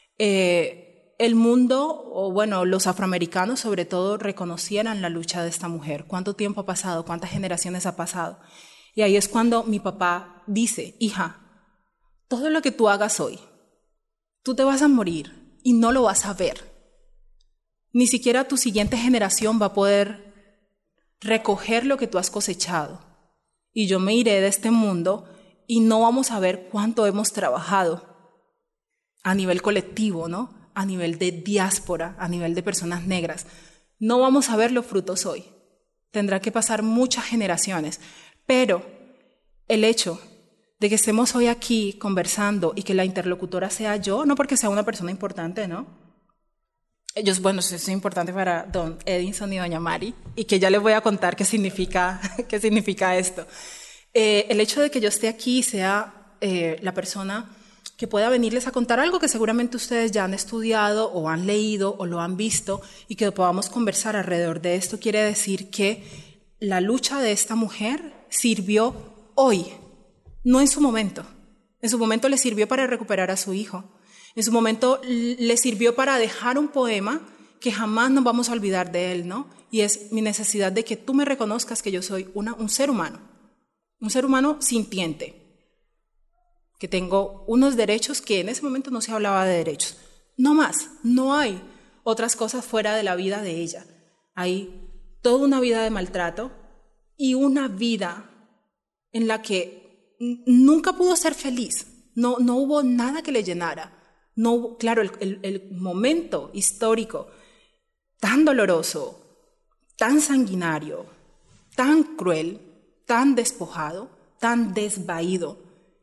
eh, el mundo, o bueno, los afroamericanos sobre todo, reconocieran la lucha de esta mujer? ¿Cuánto tiempo ha pasado? ¿Cuántas generaciones ha pasado? Y ahí es cuando mi papá dice, hija, todo lo que tú hagas hoy, tú te vas a morir y no lo vas a ver. Ni siquiera tu siguiente generación va a poder recoger lo que tú has cosechado. Y yo me iré de este mundo y no vamos a ver cuánto hemos trabajado a nivel colectivo, ¿no? A nivel de diáspora, a nivel de personas negras. No vamos a ver los frutos hoy. Tendrá que pasar muchas generaciones. Pero el hecho de que estemos hoy aquí conversando y que la interlocutora sea yo, no porque sea una persona importante, ¿no? Ellos, bueno, eso es importante para don Edinson y doña Mari, y que ya les voy a contar qué significa, qué significa esto. Eh, el hecho de que yo esté aquí y sea eh, la persona que pueda venirles a contar algo que seguramente ustedes ya han estudiado o han leído o lo han visto, y que podamos conversar alrededor de esto, quiere decir que la lucha de esta mujer sirvió hoy, no en su momento. En su momento le sirvió para recuperar a su hijo. En su momento le sirvió para dejar un poema que jamás nos vamos a olvidar de él, ¿no? Y es mi necesidad de que tú me reconozcas que yo soy una, un ser humano, un ser humano sintiente, que tengo unos derechos que en ese momento no se hablaba de derechos. No más, no hay otras cosas fuera de la vida de ella. Hay toda una vida de maltrato y una vida en la que nunca pudo ser feliz. No, no hubo nada que le llenara. No hubo, claro, el, el, el momento histórico tan doloroso, tan sanguinario, tan cruel, tan despojado, tan desvaído,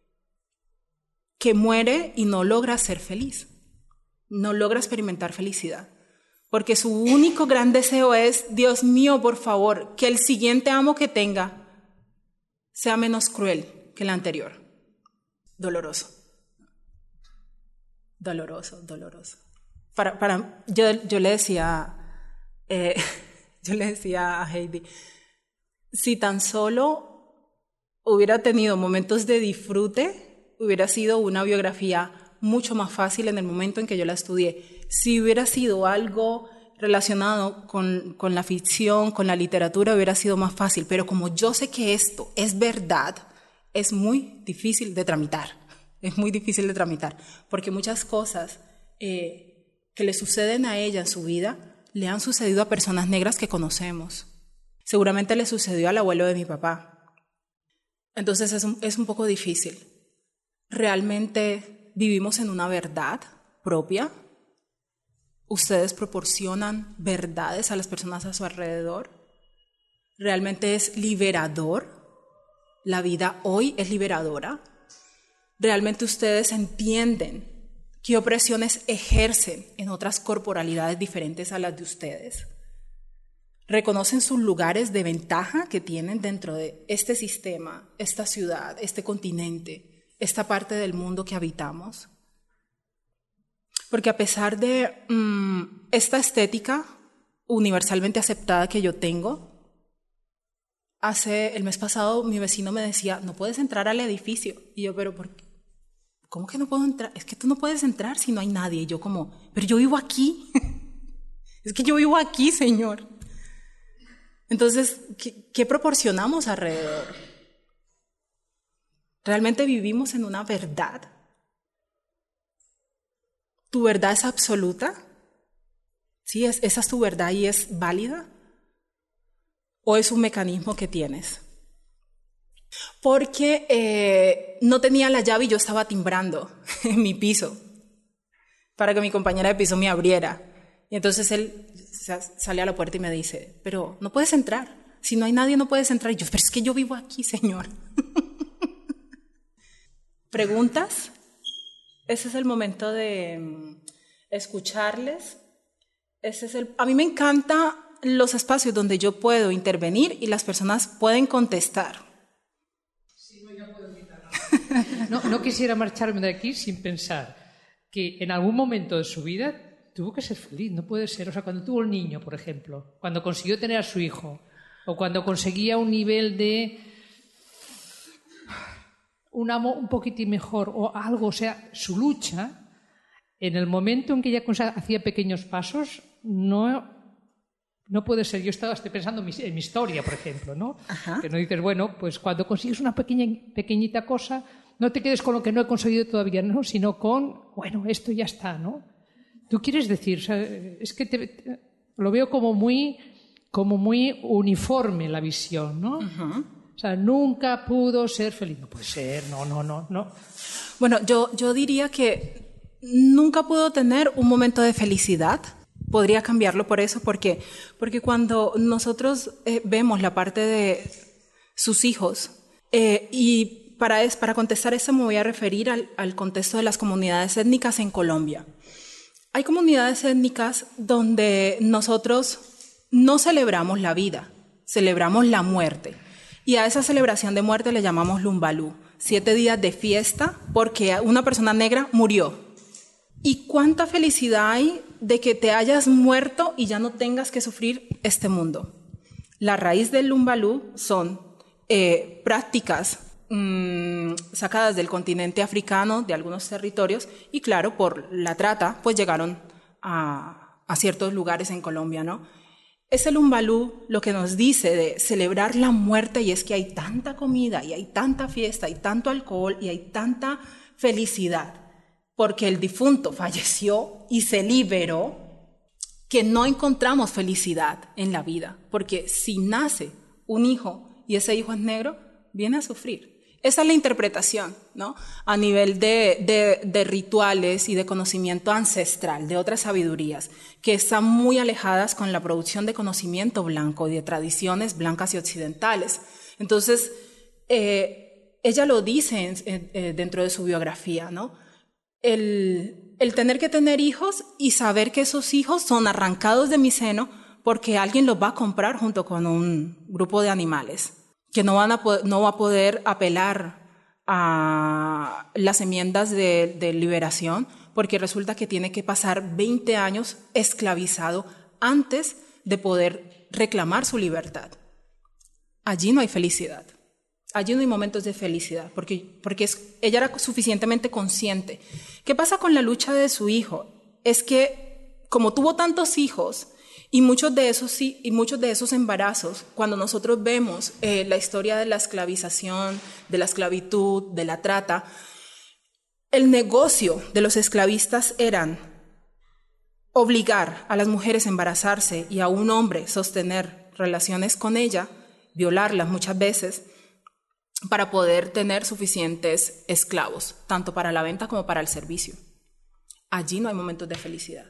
que muere y no logra ser feliz, no logra experimentar felicidad. Porque su único gran deseo es, Dios mío, por favor, que el siguiente amo que tenga sea menos cruel que el anterior. Doloroso. Doloroso, doloroso. Para, para, yo, yo le decía, eh, yo le decía a Heidi, si tan solo hubiera tenido momentos de disfrute, hubiera sido una biografía mucho más fácil en el momento en que yo la estudié. Si hubiera sido algo relacionado con, con la ficción, con la literatura, hubiera sido más fácil. Pero como yo sé que esto es verdad, es muy difícil de tramitar. Es muy difícil de tramitar, porque muchas cosas eh, que le suceden a ella en su vida le han sucedido a personas negras que conocemos. Seguramente le sucedió al abuelo de mi papá. Entonces es un, es un poco difícil. ¿Realmente vivimos en una verdad propia? ¿Ustedes proporcionan verdades a las personas a su alrededor? ¿Realmente es liberador? ¿La vida hoy es liberadora? ¿Realmente ustedes entienden qué opresiones ejercen en otras corporalidades diferentes a las de ustedes? ¿Reconocen sus lugares de ventaja que tienen dentro de este sistema, esta ciudad, este continente, esta parte del mundo que habitamos? Porque a pesar de mmm, esta estética universalmente aceptada que yo tengo, hace el mes pasado mi vecino me decía, no puedes entrar al edificio. Y yo, pero ¿por qué? ¿Cómo que no puedo entrar? Es que tú no puedes entrar si no hay nadie. Y yo como, pero yo vivo aquí. Es que yo vivo aquí, Señor. Entonces, ¿qué, qué proporcionamos alrededor? ¿Realmente vivimos en una verdad? ¿Tu verdad es absoluta? ¿Sí? ¿Es, ¿Esa es tu verdad y es válida? ¿O es un mecanismo que tienes? Porque eh, no tenía la llave y yo estaba timbrando en mi piso para que mi compañera de piso me abriera. Y entonces él sale a la puerta y me dice, pero no puedes entrar. Si no hay nadie, no puedes entrar. Y yo, pero es que yo vivo aquí, Señor. preguntas, ese es el momento de escucharles. Ese es el, a mí me encantan los espacios donde yo puedo intervenir y las personas pueden contestar. Sí, no, ya puedo evitar. No, no quisiera marcharme de aquí sin pensar que en algún momento de su vida tuvo que ser feliz, no puede ser. O sea, cuando tuvo el niño, por ejemplo, cuando consiguió tener a su hijo, o cuando conseguía un nivel de un amo un poquitín mejor o algo, o sea, su lucha, en el momento en que ella hacía pequeños pasos, no, no puede ser. Yo estaba estoy pensando en mi, en mi historia, por ejemplo, ¿no? Ajá. Que no dices, bueno, pues cuando consigues una pequeña, pequeñita cosa, no te quedes con lo que no he conseguido todavía, ¿no? Sino con, bueno, esto ya está, ¿no? Tú quieres decir, o sea, es que te, te, lo veo como muy, como muy uniforme la visión, ¿no? Uh-huh. O sea, nunca pudo ser feliz. No puede ser, no, no, no, no. Bueno, yo, yo diría que nunca pudo tener un momento de felicidad. Podría cambiarlo por eso, ¿por qué? Porque cuando nosotros eh, vemos la parte de sus hijos, eh, y para, es, para contestar eso me voy a referir al, al contexto de las comunidades étnicas en Colombia. Hay comunidades étnicas donde nosotros no celebramos la vida, celebramos la muerte. Y a esa celebración de muerte le llamamos Lumbalú, siete días de fiesta porque una persona negra murió. ¿Y cuánta felicidad hay de que te hayas muerto y ya no tengas que sufrir este mundo? La raíz del Lumbalú son eh, prácticas mmm, sacadas del continente africano, de algunos territorios, y claro, por la trata, pues llegaron a, a ciertos lugares en Colombia, ¿no? Es el Lumbalú lo que nos dice de celebrar la muerte, y es que hay tanta comida, y hay tanta fiesta, y tanto alcohol, y hay tanta felicidad, porque el difunto falleció y se liberó, que no encontramos felicidad en la vida, porque si nace un hijo y ese hijo es negro, viene a sufrir. Esa es la interpretación, ¿no? A nivel de, de, de rituales y de conocimiento ancestral, de otras sabidurías, que están muy alejadas con la producción de conocimiento blanco y de tradiciones blancas y occidentales. Entonces, eh, ella lo dice en, en, dentro de su biografía, ¿no? El, el tener que tener hijos y saber que esos hijos son arrancados de mi seno porque alguien los va a comprar junto con un grupo de animales, que no, van a no va a poder apelar a las enmiendas de, de liberación, porque resulta que tiene que pasar veinte años esclavizado antes de poder reclamar su libertad. Allí no hay felicidad. Allí no hay momentos de felicidad, porque, porque es, ella era suficientemente consciente. ¿Qué pasa con la lucha de su hijo? Es que como tuvo tantos hijos y muchos de esos, y muchos de esos embarazos, cuando nosotros vemos eh, la historia de la esclavización, de la esclavitud, de la trata, el negocio de los esclavistas eran obligar a las mujeres a embarazarse y a un hombre sostener relaciones con ella, violarlas muchas veces, para poder tener suficientes esclavos, tanto para la venta como para el servicio. Allí no hay momentos de felicidad.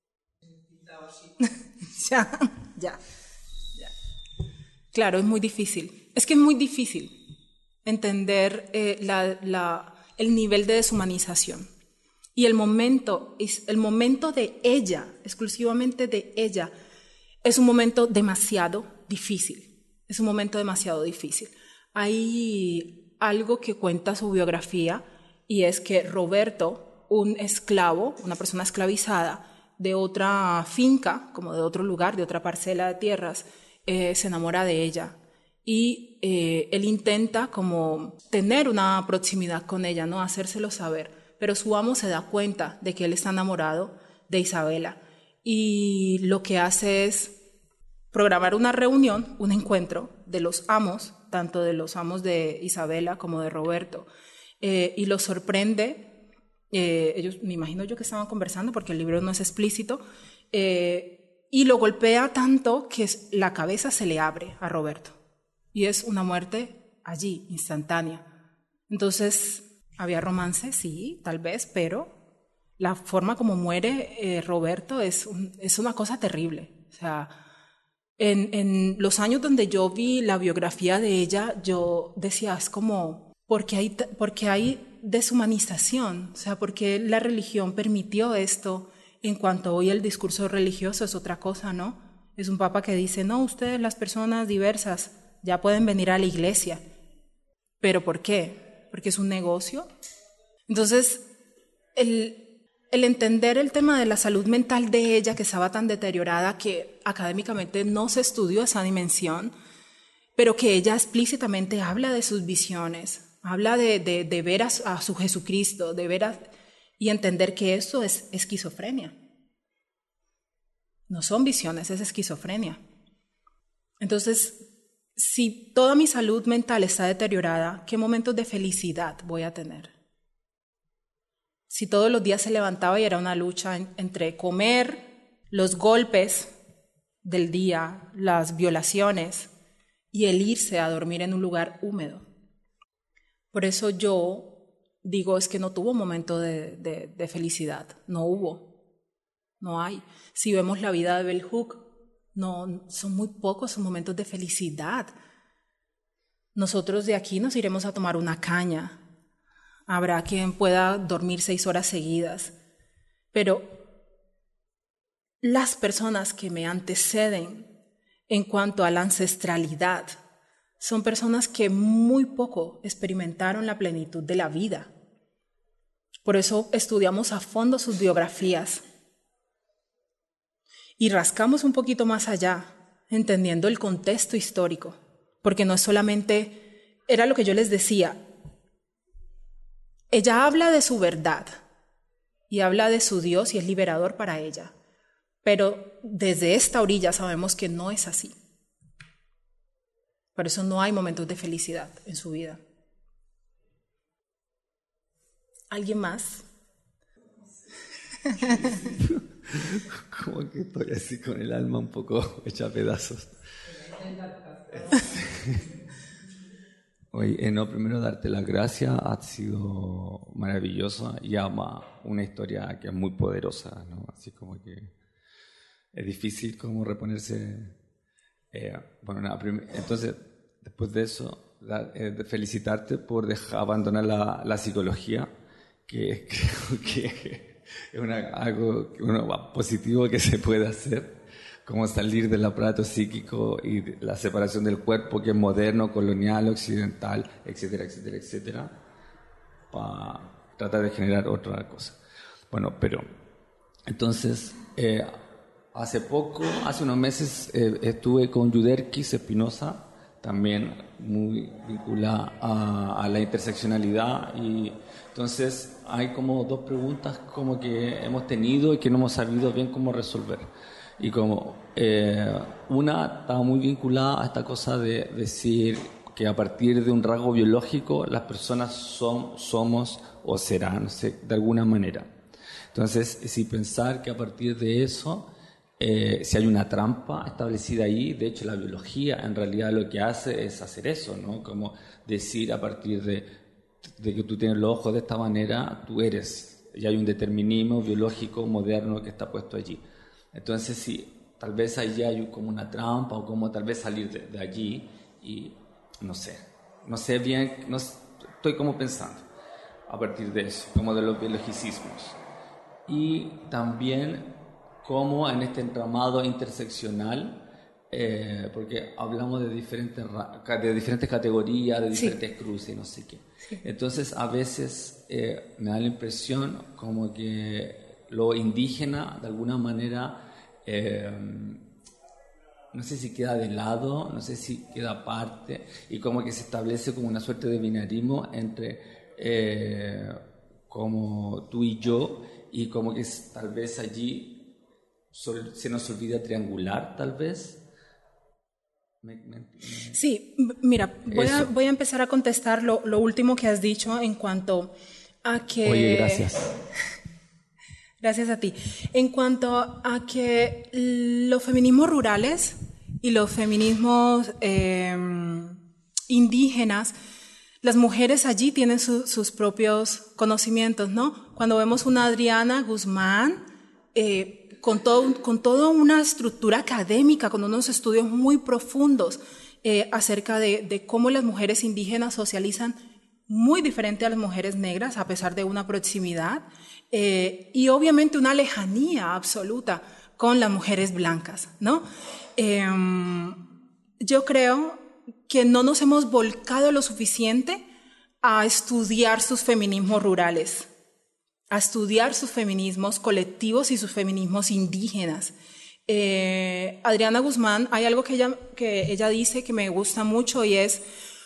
ya, ya, ya. Claro, es muy difícil. Es que es muy difícil entender eh, la, la, el nivel de deshumanización. Y el momento, el momento de ella, exclusivamente de ella, es un momento demasiado difícil. Es un momento demasiado difícil. Hay algo que cuenta su biografía, y es que Roberto, un esclavo, una persona esclavizada de otra finca, como de otro lugar, de otra parcela de tierras, eh, se enamora de ella. Y eh, él intenta como tener una proximidad con ella, ¿no? Hacérselo saber. Pero su amo se da cuenta de que él está enamorado de Isabela. Y lo que hace es programar una reunión, un encuentro de los amos, tanto de los amos de Isabela como de Roberto, eh, y los sorprende. Eh, ellos, me imagino yo que estaban conversando porque el libro no es explícito, eh, y lo golpea tanto que la cabeza se le abre a Roberto, y es una muerte allí, instantánea. Entonces, ¿había romance? Sí, tal vez, pero la forma como muere eh, Roberto es, un, es una cosa terrible. O sea, En, en los años donde yo vi la biografía de ella, yo decía, es como, ¿por qué hay, por qué hay deshumanización, o sea, porque la religión permitió esto, en cuanto hoy el discurso religioso es otra cosa, ¿no? Es un papa que dice, no, ustedes las personas diversas ya pueden venir a la iglesia. ¿Pero por qué? ¿Porque es un negocio? Entonces, el, el entender el tema de la salud mental de ella, que estaba tan deteriorada que académicamente no se estudió esa dimensión, pero que ella explícitamente habla de sus visiones, habla de, de, de ver a, a su Jesucristo, de ver a, y entender que esto es esquizofrenia. No son visiones, es esquizofrenia. Entonces, si toda mi salud mental está deteriorada, ¿qué momentos de felicidad voy a tener? Si todos los días se levantaba y era una lucha en, entre comer, los golpes del día, las violaciones y el irse a dormir en un lugar húmedo. Por eso yo digo, es que no tuvo momento de, de, de felicidad, no hubo, no hay. Si vemos la vida de Bell Hooks, no, son muy pocos sus momentos de felicidad. Nosotros de aquí nos iremos a tomar una caña. Habrá quien pueda dormir seis horas seguidas. Pero las personas que me anteceden en cuanto a la ancestralidad son personas que muy poco experimentaron la plenitud de la vida. Por eso estudiamos a fondo sus biografías. Y rascamos un poquito más allá, entendiendo el contexto histórico, porque no es solamente, era lo que yo les decía, ella habla de su verdad y habla de su Dios y es liberador para ella, pero desde esta orilla sabemos que no es así. Por eso no hay momentos de felicidad en su vida. ¿Alguien más? Como que estoy así con el alma un poco hecha a pedazos. Oye, eh, no, primero darte las gracias, ha sido maravillosa y ama una historia que es muy poderosa, ¿no? Así como que es difícil como reponerse. Eh, bueno, nada, prim- entonces, después de eso, da, eh, de felicitarte por dejar abandonar la, la psicología, que creo que es una, algo uno, positivo que se puede hacer, como salir del aparato psíquico y de la separación del cuerpo, que es moderno, colonial, occidental, etcétera, etcétera, etcétera, para tratar de generar otra cosa. Bueno, pero entonces, eh, hace poco, hace unos meses, eh, estuve con Yuderquis Espinosa, también muy vinculada a, a la interseccionalidad, y entonces hay como dos preguntas como que hemos tenido y que no hemos sabido bien cómo resolver. Y como eh, una está muy vinculada a esta cosa de decir que a partir de un rasgo biológico las personas son, somos o serán, no sé, de alguna manera. Entonces, si pensar que a partir de eso, eh, si hay una trampa establecida ahí, de hecho la biología en realidad lo que hace es hacer eso, ¿no? Como decir a partir de, de que tú tienes los ojos de esta manera, tú eres, y hay un determinismo biológico moderno que está puesto allí. Entonces, sí, tal vez allí hay como una trampa o como tal vez salir de, de allí y no sé, no sé bien, no, estoy como pensando a partir de eso, como de los biologicismos. Y también como en este entramado interseccional, eh, porque hablamos de diferentes, de diferentes categorías, de diferentes sí. cruces, no sé qué. Sí. Entonces, a veces eh, me da la impresión como que lo indígena, de alguna manera, eh, no sé si queda de lado, no sé si queda aparte, y como que se establece como una suerte de binarismo entre eh, como tú y yo, y como que tal vez allí se nos olvida triangular, tal vez. Me, me, me... Sí, mira, voy a, voy a empezar a contestar lo, lo último que has dicho en cuanto a que... Oye, gracias. Gracias a ti. En cuanto a que los feminismos rurales y los feminismos eh, indígenas, las mujeres allí tienen su, sus propios conocimientos, ¿no? Cuando vemos una Adriana Guzmán eh, con, todo, con toda una estructura académica, con unos estudios muy profundos eh, acerca de, de cómo las mujeres indígenas socializan muy diferente a las mujeres negras, a pesar de una proximidad, eh, y obviamente una lejanía absoluta con las mujeres blancas, ¿no? Eh, yo creo que no nos hemos volcado lo suficiente a estudiar sus feminismos rurales, a estudiar sus feminismos colectivos y sus feminismos indígenas. Eh, Adriana Guzmán, hay algo que ella, que ella dice que me gusta mucho y es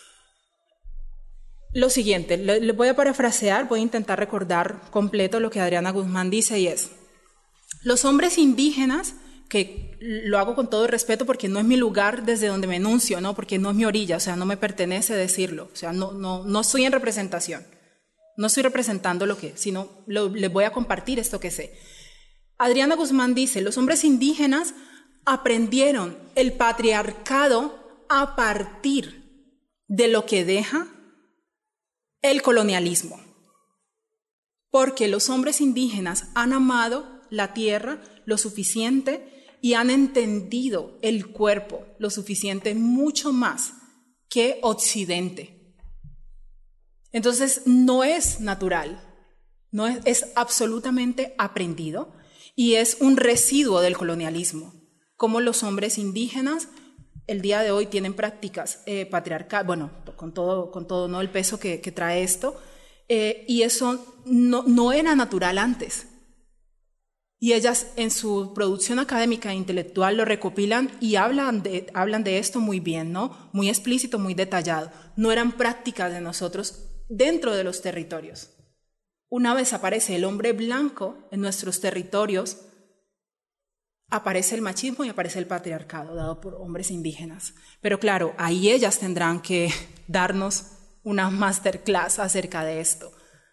lo siguiente, le, le voy a parafrasear, voy a intentar recordar completo lo que Adriana Guzmán dice y es: los hombres indígenas, que lo hago con todo el respeto porque no es mi lugar desde donde me enuncio, ¿no? Porque no es mi orilla, o sea, no me pertenece decirlo, o sea, no, no, no estoy en representación, no estoy representando lo que, sino lo, les voy a compartir esto que sé. Adriana Guzmán dice, los hombres indígenas aprendieron el patriarcado a partir de lo que deja el colonialismo, porque los hombres indígenas han amado la tierra lo suficiente y han entendido el cuerpo lo suficiente, mucho más que Occidente. Entonces no es natural, no es, es absolutamente aprendido y es un residuo del colonialismo, como los hombres indígenas el día de hoy tienen prácticas eh, patriarcales, bueno, con todo, con todo ¿no? el peso que, que trae esto, eh, y eso no, no era natural antes. Y ellas en su producción académica e intelectual lo recopilan y hablan de, hablan de esto muy bien, ¿no? Muy explícito, muy detallado. No eran prácticas de nosotros dentro de los territorios. Una vez aparece el hombre blanco en nuestros territorios, aparece el machismo y aparece el patriarcado dado por hombres indígenas. Pero claro, ahí ellas tendrán que darnos una masterclass acerca de esto.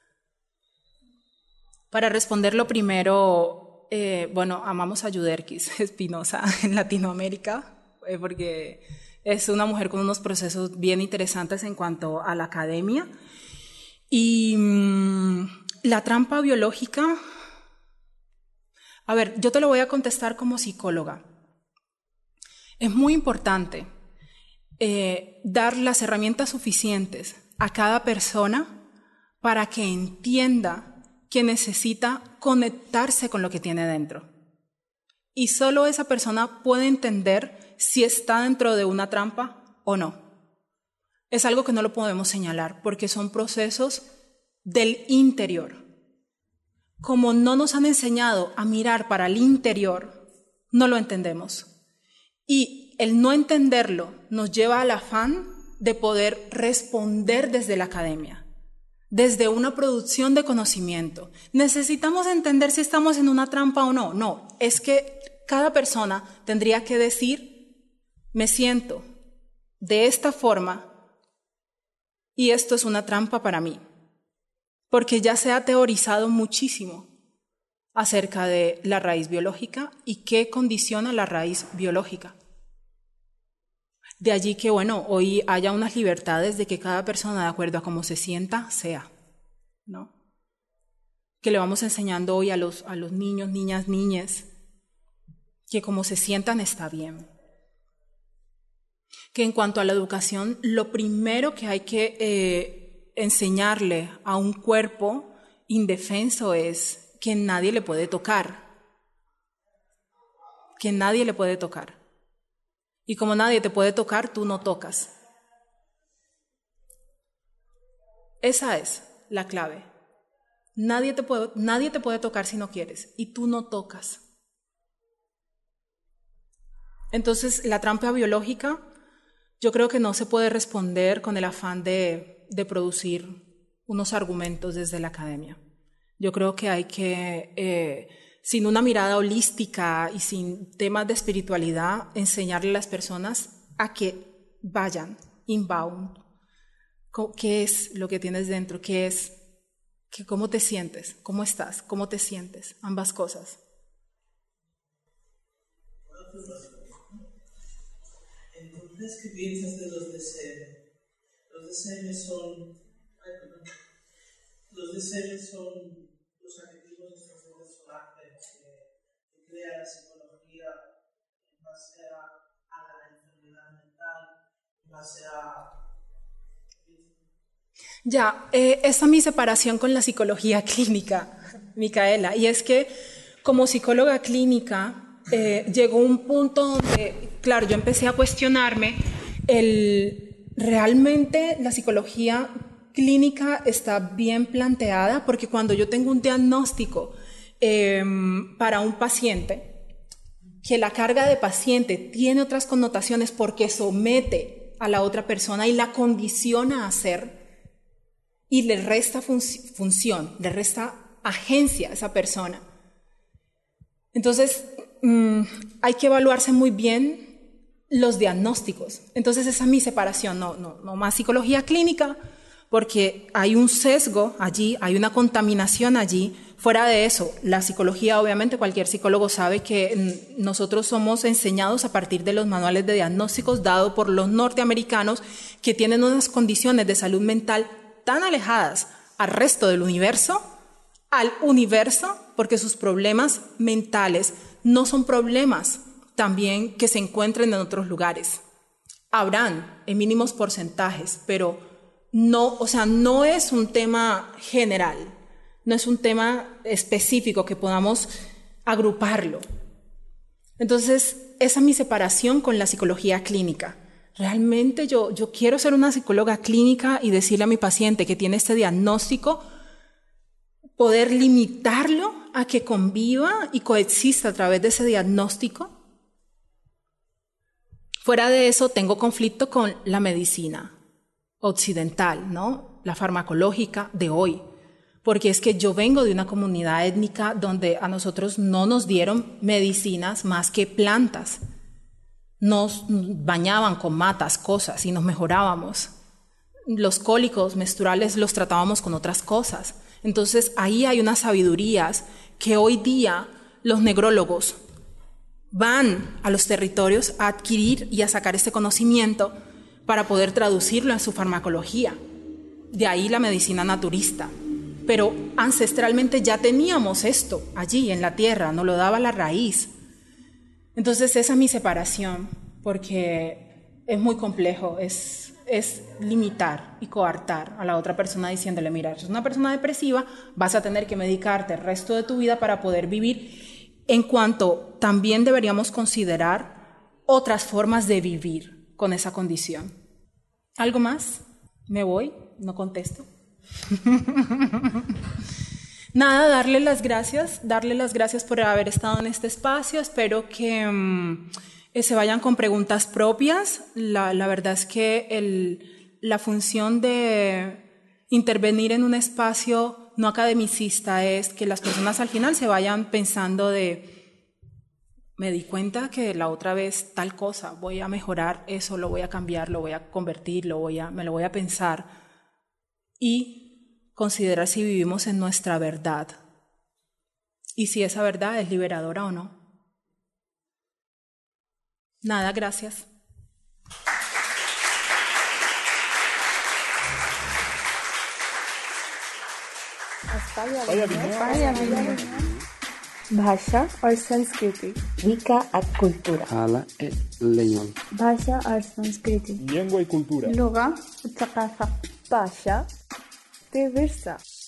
Para responderlo primero, eh, bueno, amamos a Yuderquis Espinosa en Latinoamérica, eh, porque es una mujer con unos procesos bien interesantes en cuanto a la academia. Y mmm, la trampa biológica... A ver, yo te lo voy a contestar como psicóloga. Es muy importante eh, dar las herramientas suficientes a cada persona para que entienda que necesita conectarse con lo que tiene dentro. Y solo esa persona puede entender si está dentro de una trampa o no. Es algo que no lo podemos señalar porque son procesos del interior. Como no nos han enseñado a mirar para el interior, no lo entendemos. Y el no entenderlo nos lleva al afán de poder responder desde la academia, desde una producción de conocimiento. Necesitamos entender si estamos en una trampa o no. No, es que cada persona tendría que decir, me siento de esta forma y esto es una trampa para mí. Porque ya se ha teorizado muchísimo acerca de la raíz biológica y qué condiciona la raíz biológica. De allí que, bueno, hoy haya unas libertades de que cada persona, de acuerdo a cómo se sienta, sea, ¿no? Que le vamos enseñando hoy a los, a los niños, niñas, niñas, que como se sientan está bien. Que en cuanto a la educación, lo primero que hay que... Eh, enseñarle a un cuerpo indefenso es que nadie le puede tocar, que nadie le puede tocar. Y como nadie te puede tocar, tú no tocas. Esa es la clave. Nadie te puede, nadie te puede tocar si no quieres, y tú no tocas. Entonces, la trampa biológica, yo creo que no se puede responder con el afán de de producir unos argumentos desde la academia. Yo creo que hay que, eh, sin una mirada holística y sin temas de espiritualidad, enseñarle a las personas a que vayan inbound. ¿Qué es lo que tienes dentro? ¿Qué es? ¿Qué, ¿Cómo te sientes? ¿Cómo estás? ¿Cómo te sientes? Ambas cosas. Entonces, ¿qué piensas de los D S M? Los D S M son, ay, perdón. Los D S M son los arquetipos extrasensoriales que, que crea la psicología en base a, a la enfermedad mental, en base a... Ya, eh, esa es mi separación con la psicología clínica, Micaela, y es que como psicóloga clínica eh, llegó un punto donde, claro, yo empecé a cuestionarme el realmente la psicología clínica está bien planteada, porque cuando yo tengo un diagnóstico eh, para un paciente, que la carga de paciente tiene otras connotaciones porque somete a la otra persona y la condiciona a hacer, y le resta fun- función, le resta agencia a esa persona. Entonces, mmm, hay que evaluarse muy bien los diagnósticos. Entonces, esa es mi separación, no, no, no más psicología clínica, porque hay un sesgo allí, hay una contaminación allí. Fuera de eso, la psicología, obviamente, cualquier psicólogo sabe que nosotros somos enseñados a partir de los manuales de diagnósticos dados por los norteamericanos, que tienen unas condiciones de salud mental tan alejadas al resto del universo, al universo, porque sus problemas mentales no son problemas también que se encuentren en otros lugares. Habrán en mínimos porcentajes, pero no, o sea, no es un tema general, no es un tema específico que podamos agruparlo. Entonces, esa es mi separación con la psicología clínica. Realmente yo, yo quiero ser una psicóloga clínica y decirle a mi paciente que tiene este diagnóstico, poder limitarlo a que conviva y coexista a través de ese diagnóstico. Fuera de eso, tengo conflicto con la medicina occidental, ¿no? La farmacológica de hoy, porque es que yo vengo de una comunidad étnica donde a nosotros no nos dieron medicinas más que plantas. Nos bañaban con matas, cosas, y nos mejorábamos. Los cólicos menstruales los tratábamos con otras cosas. Entonces, ahí hay unas sabidurías que hoy día los negrólogos van a los territorios a adquirir y a sacar este conocimiento para poder traducirlo en su farmacología. De ahí la medicina naturista. Pero ancestralmente ya teníamos esto allí en la tierra, nos lo daba la raíz. Entonces esa es mi separación, porque es muy complejo, es, es limitar y coartar a la otra persona diciéndole, mira, si eres una persona depresiva, vas a tener que medicarte el resto de tu vida para poder vivir, en cuanto también deberíamos considerar otras formas de vivir con esa condición. ¿Algo más? ¿Me voy? No contesto. Nada, darle las gracias, darle las gracias por haber estado en este espacio. Espero que um, se vayan con preguntas propias. La, la verdad es que el, la función de intervenir en un espacio no academicista es que las personas al final se vayan pensando de, me di cuenta que la otra vez tal cosa, voy a mejorar eso, lo voy a cambiar, lo voy a convertir, lo voy a, me lo voy a pensar, y considerar si vivimos en nuestra verdad y si esa verdad es liberadora o no. Nada, gracias. भाषा और संस्कृति Mica a cultura. Hala e leñol. भाषा और संस्कृति Lengua y cultura. लुगा, ثقافة भाषा, diversa